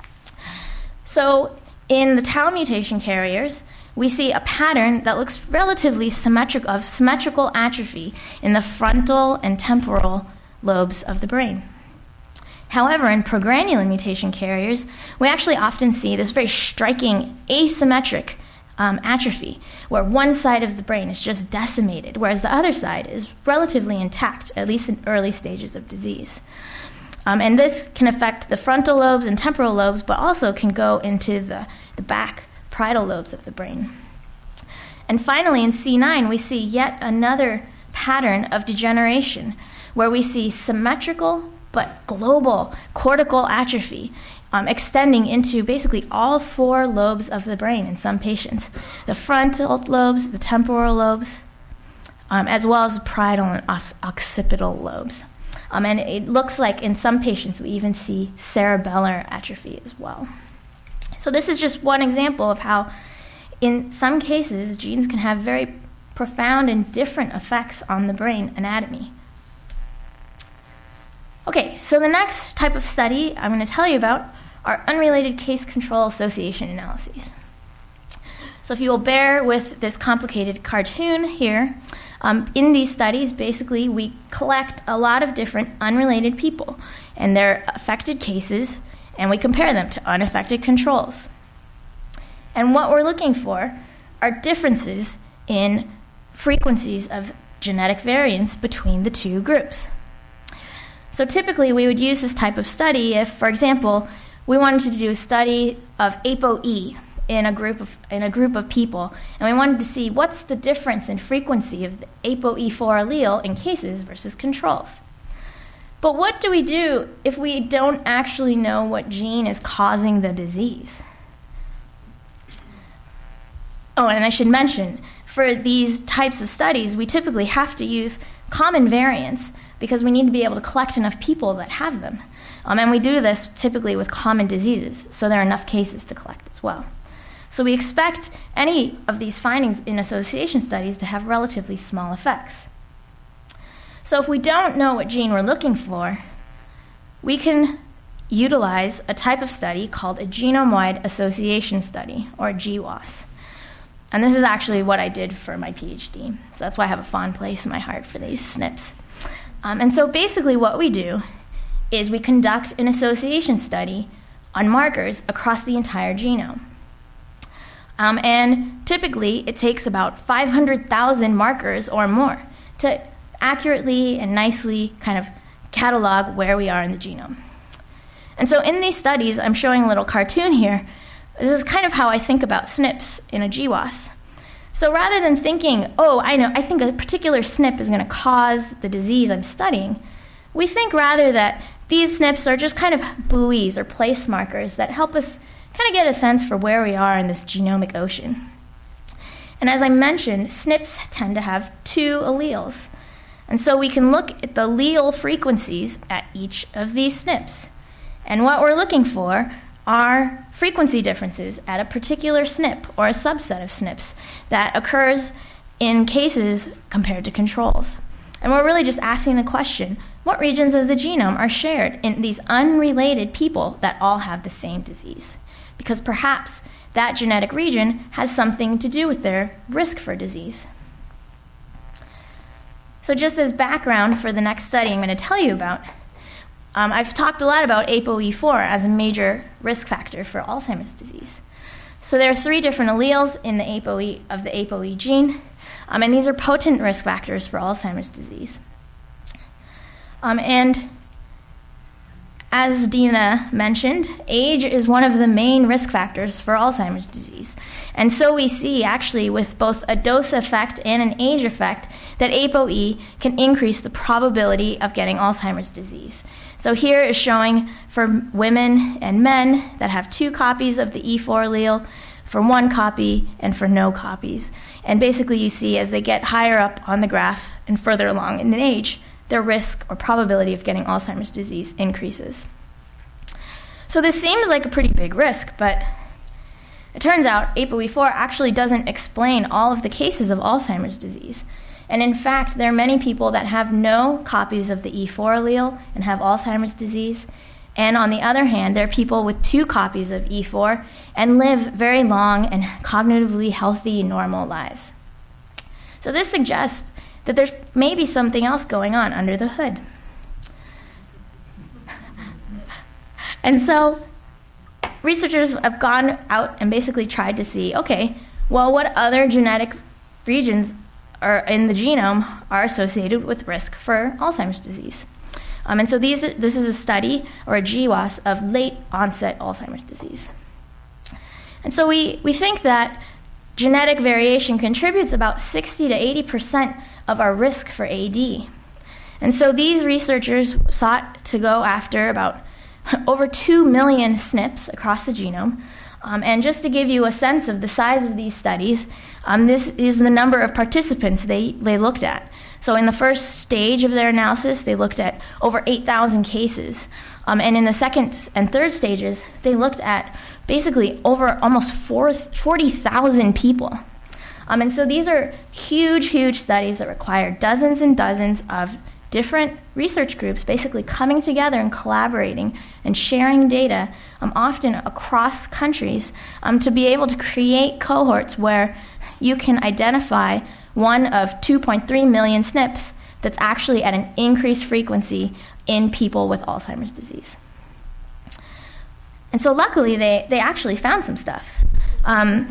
So in the tau mutation carriers, we see a pattern that looks relatively symmetric of symmetrical atrophy in the frontal and temporal lobes of the brain. However, in progranulin mutation carriers, we actually often see this very striking asymmetric um, atrophy, where one side of the brain is just decimated, whereas the other side is relatively intact, at least in early stages of disease. Um, and this can affect the frontal lobes and temporal lobes, but also can go into the, the back parietal lobes of the brain. And finally, in C nine, we see yet another pattern of degeneration, where we see symmetrical but global cortical atrophy um, extending into basically all four lobes of the brain in some patients. The frontal lobes, the temporal lobes, um, as well as the parietal and occipital lobes. Um, and it looks like in some patients we even see cerebellar atrophy as well. So this is just one example of how in some cases genes can have very profound and different effects on the brain anatomy. Okay, so the next type of study I'm going to tell you about are unrelated case control association analyses. So if you will bear with this complicated cartoon here, um, in these studies, basically we collect a lot of different unrelated people and their affected cases, and we compare them to unaffected controls. And what we're looking for are differences in frequencies of genetic variance between the two groups. So typically we would use this type of study if, for example, we wanted to do a study of A P O E in a group of in a group of people, and we wanted to see what's the difference in frequency of the A P O E four allele in cases versus controls. But what do we do if we don't actually know what gene is causing the disease? Oh, and I should mention, for these types of studies, we typically have to use common variants because we need to be able to collect enough people that have them. Um, and we do this typically with common diseases, so there are enough cases to collect as well. So we expect any of these findings in association studies to have relatively small effects. So if we don't know what gene we're looking for, we can utilize a type of study called a genome-wide association study, or G W A S. And this is actually what I did for my PhD, so that's why I have a fond place in my heart for these S N Ps. Um, and so basically what we do is we conduct an association study on markers across the entire genome. Um, and typically it takes about five hundred thousand markers or more to accurately and nicely kind of catalog where we are in the genome. And so in these studies, I'm showing a little cartoon here. This is kind of how I think about S N Ps in a G W A S. So rather than thinking, oh, I know, I think a particular S N P is going to cause the disease I'm studying, we think rather that these S N Ps are just kind of buoys or place markers that help us kind of get a sense for where we are in this genomic ocean. And as I mentioned, S N Ps tend to have two alleles. And so we can look at the allele frequencies at each of these S N Ps. And what we're looking for are frequency differences at a particular S N P or a subset of S N Ps that occurs in cases compared to controls. And we're really just asking the question, what regions of the genome are shared in these unrelated people that all have the same disease? Because perhaps that genetic region has something to do with their risk for disease. So just as background for the next study I'm going to tell you about, Um, I've talked a lot about A P O E four as a major risk factor for Alzheimer's disease. So there are three different alleles in the A P O E of the A P O E gene, um, and these are potent risk factors for Alzheimer's disease. Um, and as Dina mentioned, age is one of the main risk factors for Alzheimer's disease. And so we see actually with both a dose effect and an age effect that A P O E can increase the probability of getting Alzheimer's disease. So here is showing for women and men that have two copies of the E four allele, for one copy, and for no copies. And basically you see as they get higher up on the graph and further along in age, their risk or probability of getting Alzheimer's disease increases. So this seems like a pretty big risk, but it turns out A P O E four actually doesn't explain all of the cases of Alzheimer's disease. And in fact, there are many people that have no copies of the E four allele and have Alzheimer's disease. And on the other hand, there are people with two copies of E four and live very long and cognitively healthy, normal lives. So this suggests that there's maybe something else going on under the hood. And so researchers have gone out and basically tried to see, okay, well, what other genetic regions are in the genome are associated with risk for Alzheimer's disease? Um, and so these, this is a study, or a G W A S, of late-onset Alzheimer's disease. And so we, we think that genetic variation contributes about sixty to eighty percent of our risk for A D. And so these researchers sought to go after about over two million S N Ps across the genome. Um, and just to give you a sense of the size of these studies, um, this is the number of participants they, they looked at. So in the first stage of their analysis, they looked at over eight thousand cases. Um, and in the second and third stages, they looked at basically over almost forty thousand people. Um, and so these are huge, huge studies that require dozens and dozens of different research groups basically coming together and collaborating and sharing data, um, often across countries, um, to be able to create cohorts where you can identify one of two point three million S N Ps that's actually at an increased frequency in people with Alzheimer's disease. And so luckily, they, they actually found some stuff. Um,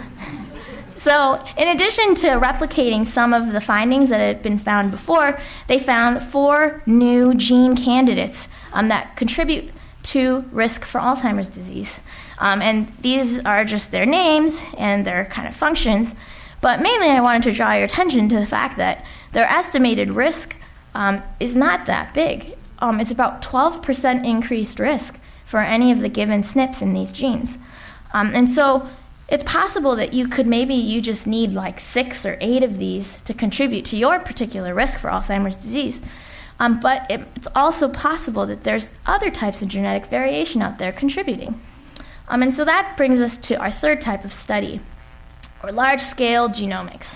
so in addition to replicating some of the findings that had been found before, they found four new gene candidates um, that contribute to risk for Alzheimer's disease. Um, and these are just their names and their kind of functions. But mainly I wanted to draw your attention to the fact that their estimated risk um, is not that big. Um, it's about twelve percent increased risk for any of the given S N Ps in these genes. Um, and so it's possible that you could maybe you just need like six or eight of these to contribute to your particular risk for Alzheimer's disease. Um, but it, it's also possible that there's other types of genetic variation out there contributing. Um, and so that brings us to our third type of study, or large-scale genomics.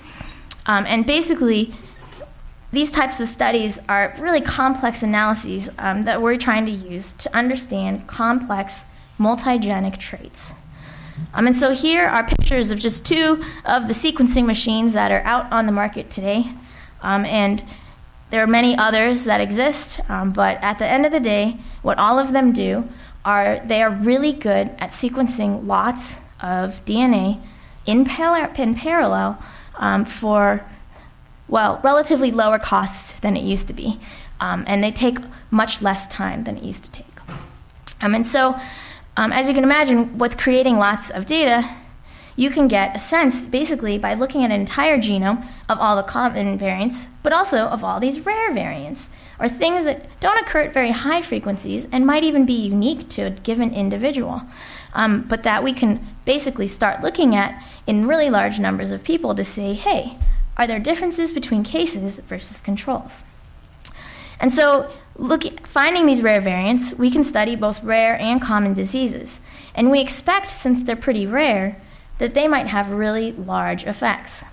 Um, and basically, these types of studies are really complex analyses um, that we're trying to use to understand complex multigenic traits. Um, and so here are pictures of just two of the sequencing machines that are out on the market today. Um, and there are many others that exist, um, but at the end of the day, what all of them do are they are really good at sequencing lots of D N A in, par- in parallel um, for, well, relatively lower costs than it used to be. Um, and they take much less time than it used to take. Um, and so, um, as you can imagine, with creating lots of data, you can get a sense, basically, by looking at an entire genome of all the common variants, but also of all these rare variants, or things that don't occur at very high frequencies and might even be unique to a given individual, um, but that we can basically start looking at in really large numbers of people to say, hey, are there differences between cases versus controls? And so look, finding these rare variants, we can study both rare and common diseases. And we expect, since they're pretty rare, that they might have really large effects.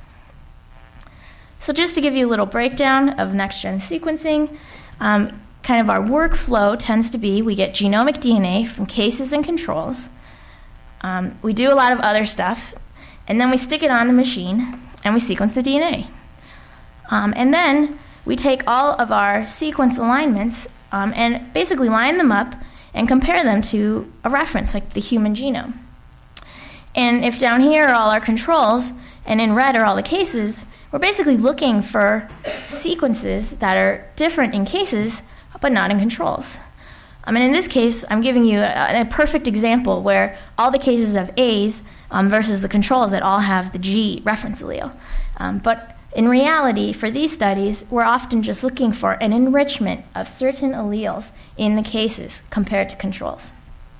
So just to give you a little breakdown of next-gen sequencing, um, kind of our workflow tends to be we get genomic D N A from cases and controls. Um, we do a lot of other stuff, and then we stick it on the machine, and we sequence the D N A. Um, and then we take all of our sequence alignments um, and basically line them up and compare them to a reference, like the human genome. And if down here are all our controls, and in red are all the cases, we're basically looking for sequences that are different in cases, but not in controls. I mean, in this case, I'm giving you a, a perfect example where all the cases have A's um, versus the controls that all have the G reference allele. Um, but in reality, for these studies, we're often just looking for an enrichment of certain alleles in the cases compared to controls.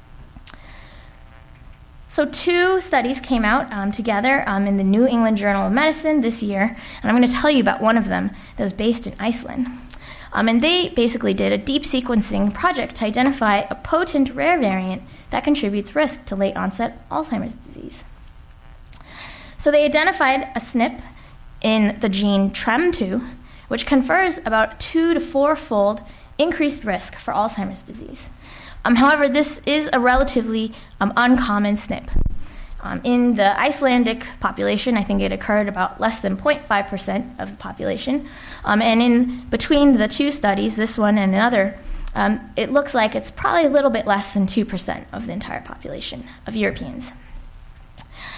So two studies came out um, together um, in the New England Journal of Medicine this year, and I'm going to tell you about one of them that was based in Iceland. Um, and they basically did a deep sequencing project to identify a potent rare variant that contributes risk to late-onset Alzheimer's disease. So they identified a S N P in the gene T R E M two, which confers about two to four-fold increased risk for Alzheimer's disease. Um, however, this is a relatively um, uncommon S N P. Um, in the Icelandic population, I think it occurred about less than zero point five percent of the population. Um, and in between the two studies, this one and another, um, it looks like it's probably a little bit less than two percent of the entire population of Europeans.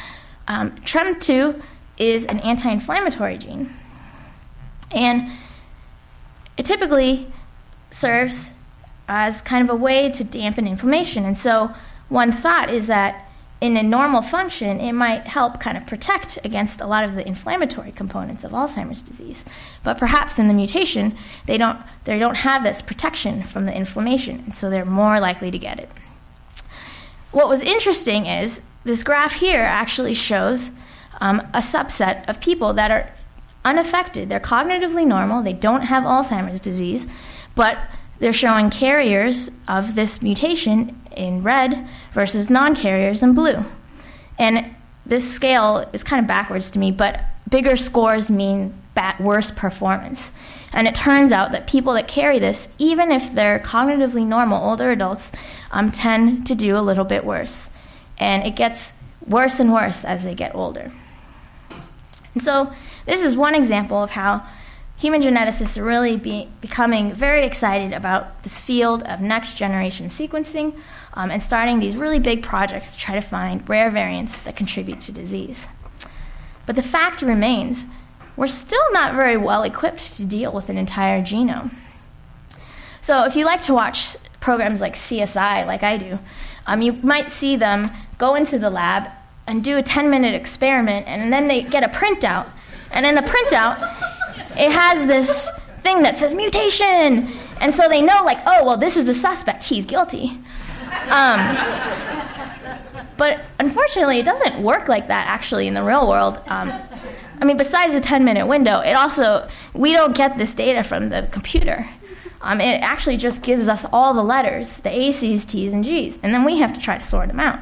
Um, T R E M two is an anti-inflammatory gene, and it typically serves as kind of a way to dampen inflammation. And so one thought is that in a normal function, it might help kind of protect against a lot of the inflammatory components of Alzheimer's disease. But perhaps in the mutation, they don't, they don't have this protection from the inflammation, and so they're more likely to get it. What was interesting is this graph here actually shows um, a subset of people that are unaffected. They're cognitively normal. They don't have Alzheimer's disease, but they're showing carriers of this mutation in red versus non-carriers in blue. And this scale is kind of backwards to me, but bigger scores mean bad, worse performance. And it turns out that people that carry this, even if they're cognitively normal older adults, um, tend to do a little bit worse. And it gets worse and worse as they get older. And so this is one example of how human geneticists are really be, becoming very excited about this field of next-generation sequencing um, and starting these really big projects to try to find rare variants that contribute to disease. But the fact remains, we're still not very well equipped to deal with an entire genome. So if you like to watch programs like C S I, like I do, um, you might see them go into the lab and do a ten-minute experiment, and then they get a printout. And in the printout, it has this thing that says mutation. And so they know, like, oh, well, this is the suspect. He's guilty. Um, but unfortunately, it doesn't work like that, actually, in the real world. Um, I mean, besides the ten-minute window, it also, we don't get this data from the computer. Um, it actually just gives us all the letters, the A, C's, T's, and G's, and then we have to try to sort them out.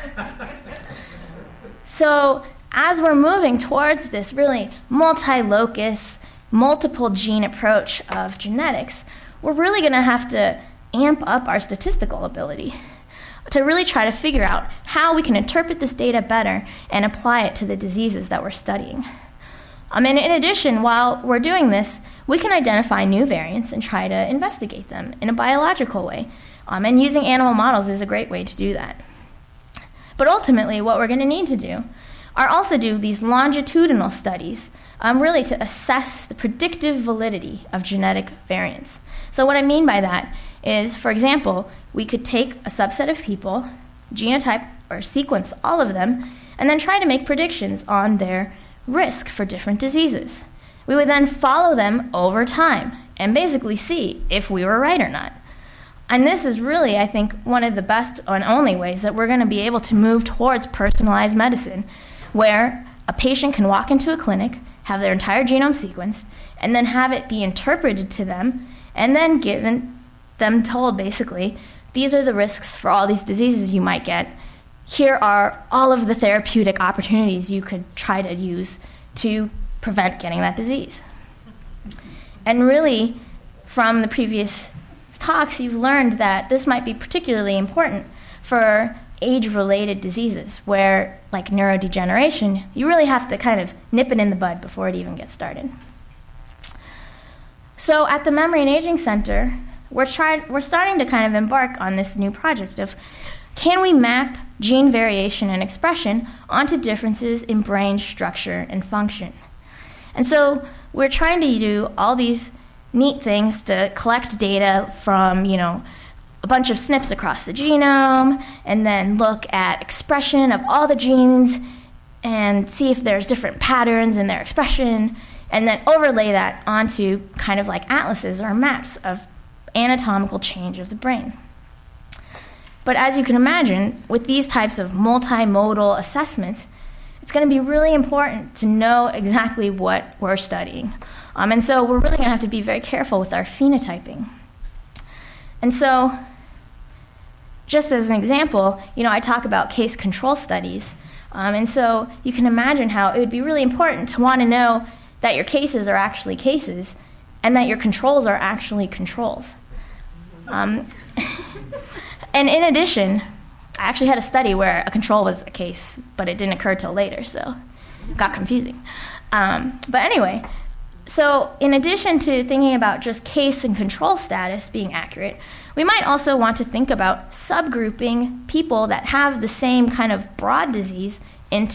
So as we're moving towards this really multi-locus, multiple gene approach of genetics, we're really going to have to amp up our statistical ability to really try to figure out how we can interpret this data better and apply it to the diseases that we're studying. Um, and in addition, while we're doing this, we can identify new variants and try to investigate them in a biological way. Um, and using animal models is a great way to do that. But ultimately, what we're going to need to do are also do these longitudinal studies, um, really to assess the predictive validity of genetic variants. So what I mean by that is, for example, we could take a subset of people, genotype or sequence all of them, and then try to make predictions on their risk for different diseases. We would then follow them over time and basically see if we were right or not. And this is really, I think, one of the best and only ways that we're going to be able to move towards personalized medicine, where a patient can walk into a clinic, have their entire genome sequenced, and then have it be interpreted to them, and then given them told, basically, these are the risks for all these diseases you might get. Here are all of the therapeutic opportunities you could try to use to prevent getting that disease. And really, from the previous talks, you've learned that this might be particularly important for age-related diseases, where, like neurodegeneration, you really have to kind of nip it in the bud before it even gets started. So at the Memory and Aging Center, we're, try- we're starting to kind of embark on this new project of, can we map gene variation and expression onto differences in brain structure and function? And so we're trying to do all these neat things to collect data from, you know, a bunch of S N Ps across the genome, and then look at expression of all the genes and see if there's different patterns in their expression, and then overlay that onto kind of like atlases or maps of anatomical change of the brain. But as you can imagine, with these types of multimodal assessments, it's going to be really important to know exactly what we're studying. Um, and so we're really going to have to be very careful with our phenotyping. And so, just as an example, you know, I talk about case control studies. Um, and so you can imagine how it would be really important to want to know that your cases are actually cases and that your controls are actually controls. Um, and in addition, I actually had a study where a control was a case, but it didn't occur till later, so it got confusing. Um, but anyway, so in addition to thinking about just case and control status being accurate, we might also want to think about subgrouping people that have the same kind of broad disease into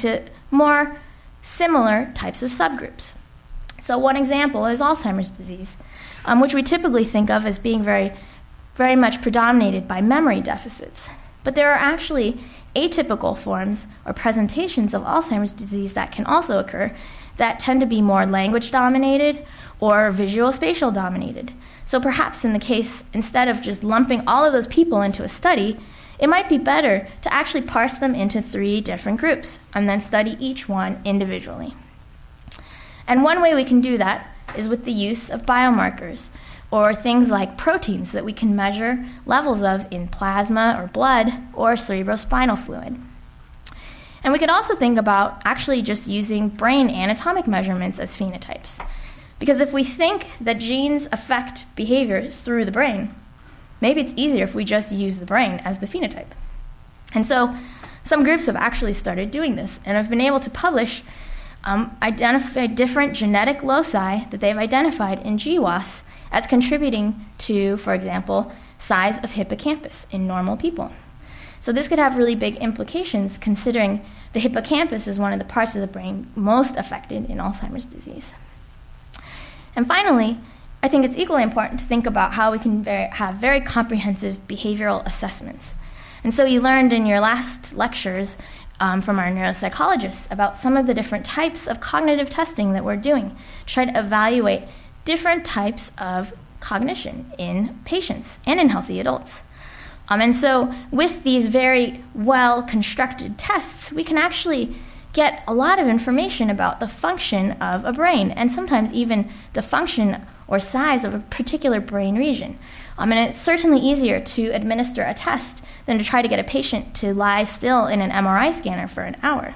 more similar types of subgroups. So one example is Alzheimer's disease, um, which we typically think of as being very, very much predominated by memory deficits. But there are actually atypical forms or presentations of Alzheimer's disease that can also occur that tend to be more language dominated or visual spatial dominated. So perhaps in the case, instead of just lumping all of those people into a study, it might be better to actually parse them into three different groups and then study each one individually. And one way we can do that is with the use of biomarkers, or things like proteins that we can measure levels of in plasma or blood or cerebrospinal fluid. And we could also think about actually just using brain anatomic measurements as phenotypes. Because if we think that genes affect behavior through the brain, maybe it's easier if we just use the brain as the phenotype. And so some groups have actually started doing this and have been able to publish um, identify different genetic loci that they've identified in G W A S as contributing to, for example, size of hippocampus in normal people. So this could have really big implications considering the hippocampus is one of the parts of the brain most affected in Alzheimer's disease. And finally, I think it's equally important to think about how we can very, have very comprehensive behavioral assessments. And so you learned in your last lectures um, from our neuropsychologists about some of the different types of cognitive testing that we're doing to try to evaluate different types of cognition in patients and in healthy adults. Um, and so with these very well-constructed tests, we can actually get a lot of information about the function of a brain and sometimes even the function or size of a particular brain region. Um, and it's certainly easier to administer a test than to try to get a patient to lie still in an M R I scanner for an hour.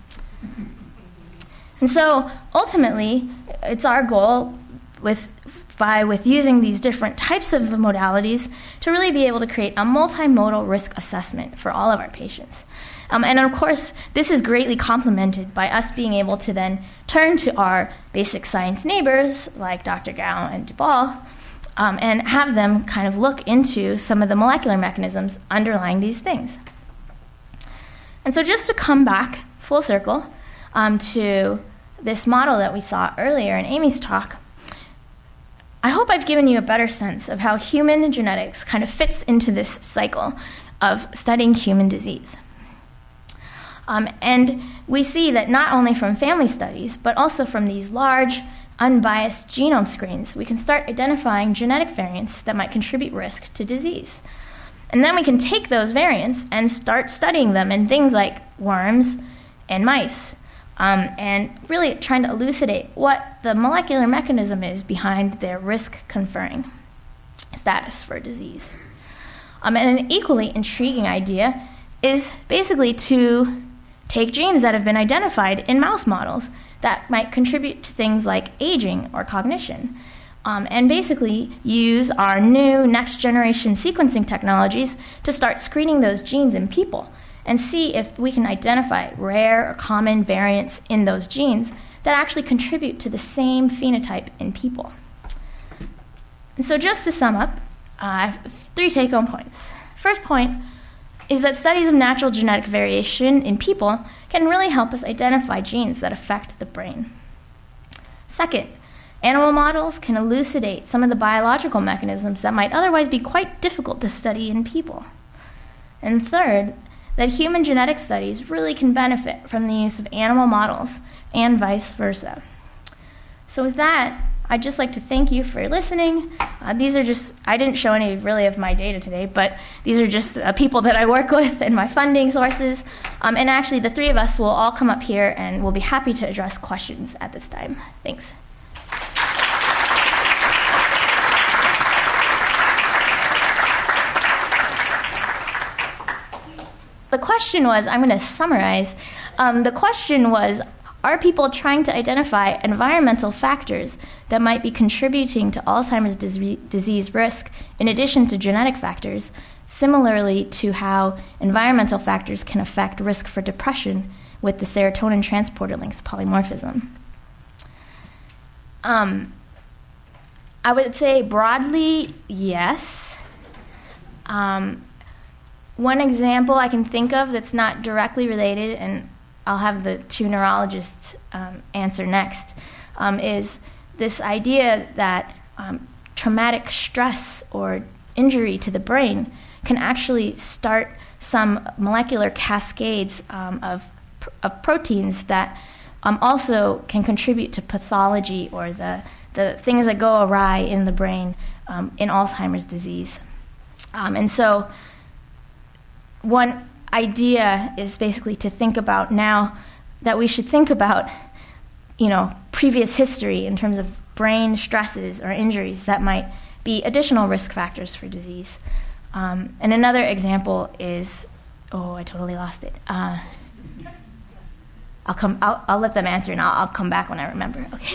And so ultimately, it's our goal with by with using these different types of modalities to really be able to create a multimodal risk assessment for all of our patients. Um, and of course, this is greatly complemented by us being able to then turn to our basic science neighbors, like Doctor Gao and Dubal, um, and have them kind of look into some of the molecular mechanisms underlying these things. And so just to come back full circle um, to this model that we saw earlier in Amy's talk, I hope I've given you a better sense of how human genetics kind of fits into this cycle of studying human disease. Um, and we see that not only from family studies, but also from these large, unbiased genome screens, we can start identifying genetic variants that might contribute risk to disease. And then we can take those variants and start studying them in things like worms and mice, um, and really trying to elucidate what the molecular mechanism is behind their risk-conferring status for disease. Um, and an equally intriguing idea is basically to take genes that have been identified in mouse models that might contribute to things like aging or cognition, um, and basically use our new next-generation sequencing technologies to start screening those genes in people and see if we can identify rare or common variants in those genes that actually contribute to the same phenotype in people. And so just to sum up, uh, I have three take-home points. First point is that studies of natural genetic variation in people can really help us identify genes that affect the brain. Second, animal models can elucidate some of the biological mechanisms that might otherwise be quite difficult to study in people. And third, that human genetic studies really can benefit from the use of animal models and vice versa. So with that, I'd just like to thank you for listening. Uh, these are just, I didn't show any really of my data today, but these are just uh, people that I work with and my funding sources. Um, and actually, the three of us will all come up here and we'll be happy to address questions at this time. Thanks. The question was, I'm going to summarize. Um, the question was, are people trying to identify environmental factors that might be contributing to Alzheimer's dis- disease risk in addition to genetic factors, similarly to how environmental factors can affect risk for depression with the serotonin transporter length polymorphism? Um, I would say broadly, yes. Um, one example I can think of that's not directly related, and I'll have the two neurologists um, answer next, um, is this idea that um, traumatic stress or injury to the brain can actually start some molecular cascades um, of, of proteins that um, also can contribute to pathology or the, the things that go awry in the brain um, in Alzheimer's disease. Um, and so one idea is basically to think about now that we should think about, you know, previous history in terms of brain stresses or injuries that might be additional risk factors for disease. Um, and another example is, oh, I totally lost it. Uh, I'll come. I'll, I'll let them answer, and I'll, I'll come back when I remember. Okay.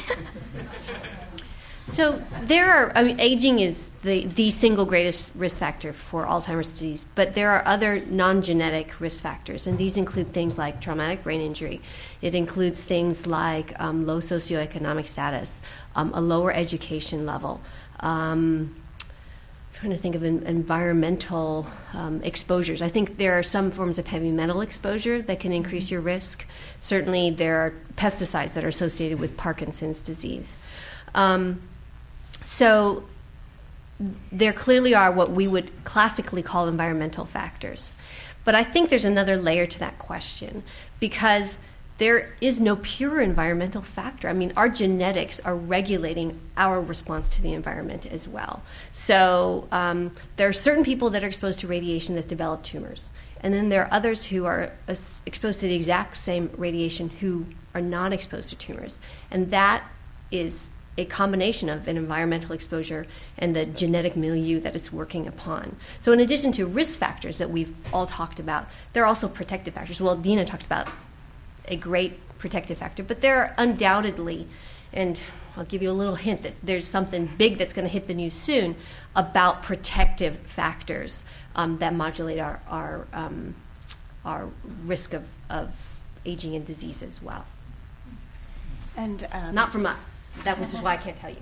So there are, I mean, aging is the, the single greatest risk factor for Alzheimer's disease, but there are other non-genetic risk factors, and these include things like traumatic brain injury. It includes things like um, low socioeconomic status, um, a lower education level, um, I'm trying to think of en- environmental um, exposures. I think there are some forms of heavy metal exposure that can increase your risk. Certainly there are pesticides that are associated with Parkinson's disease. Um, So there clearly are what we would classically call environmental factors. But I think there's another layer to that question, because there is no pure environmental factor. I mean, our genetics are regulating our response to the environment as well. So um, there are certain people that are exposed to radiation that develop tumors. And then there are others who are as- exposed to the exact same radiation who are not exposed to tumors. And that is a combination of an environmental exposure and the genetic milieu that it's working upon. So in addition to risk factors that we've all talked about, there are also protective factors. Well, Dina talked about a great protective factor, but there are undoubtedly, and I'll give you a little hint that there's something big that's going to hit the news soon about protective factors um, that modulate our our, um, our risk of, of aging and disease as well. And um, Not from us. That which is why I can't tell you.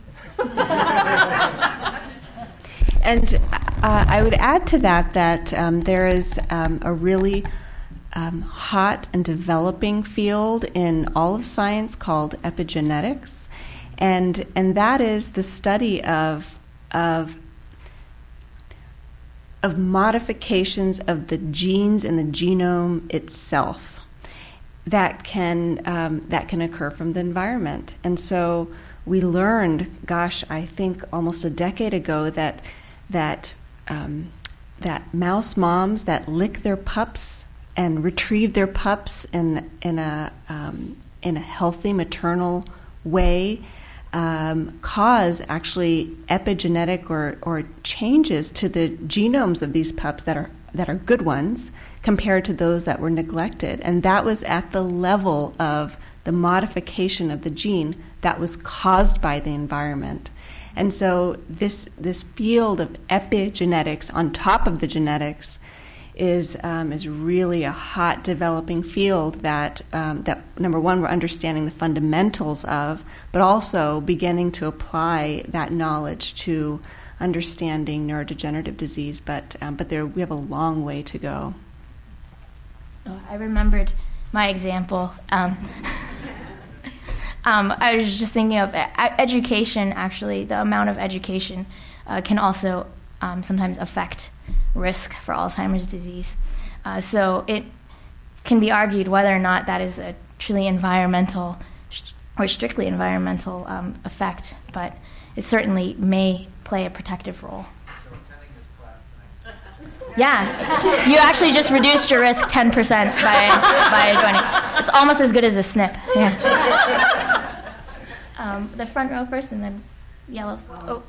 And uh, I would add to that that um, there is um, a really um, hot and developing field in all of science called epigenetics, and and that is the study of of of modifications of the genes in the genome itself that can um, that can occur from the environment. And so we learned, gosh, I think almost a decade ago that that um, that mouse moms that lick their pups and retrieve their pups in in a um, in a healthy maternal way um, cause actually epigenetic or or changes to the genomes of these pups that are that are good ones compared to those that were neglected. And that was at the level of the modification of the gene that was caused by the environment. And so this this field of epigenetics on top of the genetics is um, is really a hot developing field that um, that number one, we're understanding the fundamentals of, but also beginning to apply that knowledge to understanding neurodegenerative disease. But um, but there we have a long way to go. Oh, I remembered my example. Um, um, I was just thinking of education. Actually, the amount of education uh, can also um, sometimes affect risk for Alzheimer's disease. Uh, so it can be argued whether or not that is a truly environmental or strictly environmental um, effect, but it certainly may play a protective role. So attending this class tonight. Yeah, you actually just reduced your risk ten percent by by joining. It's almost as good as a S N P. Yeah. Um, the front row first, and then yellow. Oh.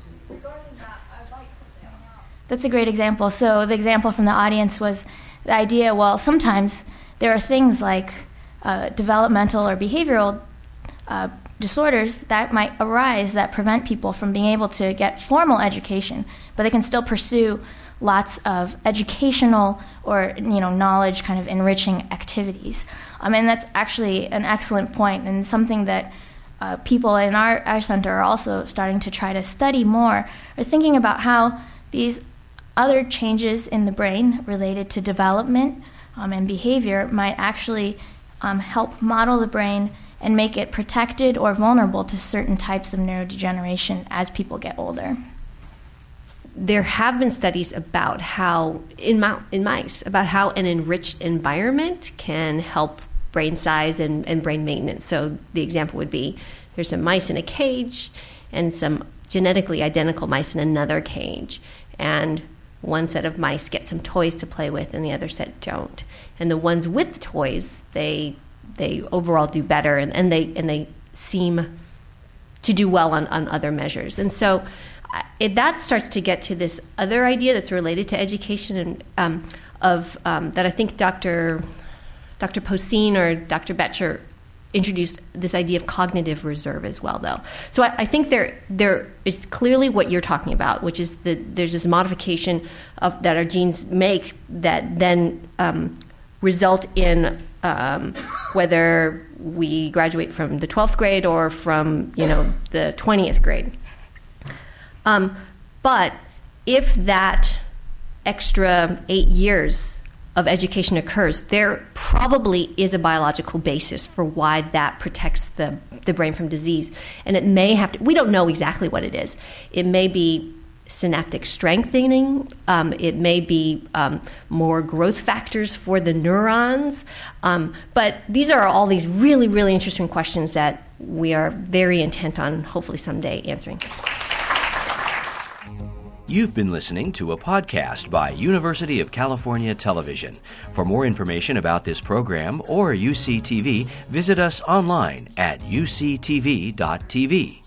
That's a great example. So the example from the audience was the idea, well, sometimes there are things like uh, developmental or behavioral uh, disorders that might arise that prevent people from being able to get formal education, but they can still pursue lots of educational or, you know, knowledge kind of enriching activities. I mean, that's actually an excellent point, and something that uh, people in our, our center are also starting to try to study more, or thinking about how these other changes in the brain related to development um, and behavior might actually um, help model the brain and make it protected or vulnerable to certain types of neurodegeneration as people get older. There have been studies about how, in, mo- in mice, about how an enriched environment can help brain size and, and brain maintenance. So the example would be there's some mice in a cage and some genetically identical mice in another cage. And one set of mice get some toys to play with and the other set don't. And the ones with the toys, they they overall do better and, and they and they seem to do well on, on other measures. And so It, that starts to get to this other idea that's related to education and um, of um, that I think Doctor Doctor Posehn or Doctor Boettcher introduced this idea of cognitive reserve as well, though. So I, I think there there is clearly what you're talking about, which is that there's this modification of that our genes make that then um, result in um, whether we graduate from the twelfth grade or from you know the twentieth grade. Um, but if that extra eight years of education occurs, there probably is a biological basis for why that protects the, the brain from disease. And it may have to, we don't know exactly what it is. It may be synaptic strengthening. Um, it may be um, more growth factors for the neurons. Um, but these are all these really, really interesting questions that we are very intent on hopefully someday answering. You've been listening to a podcast by University of California Television. For more information about this program or U C T V, visit us online at U C T V dot T V.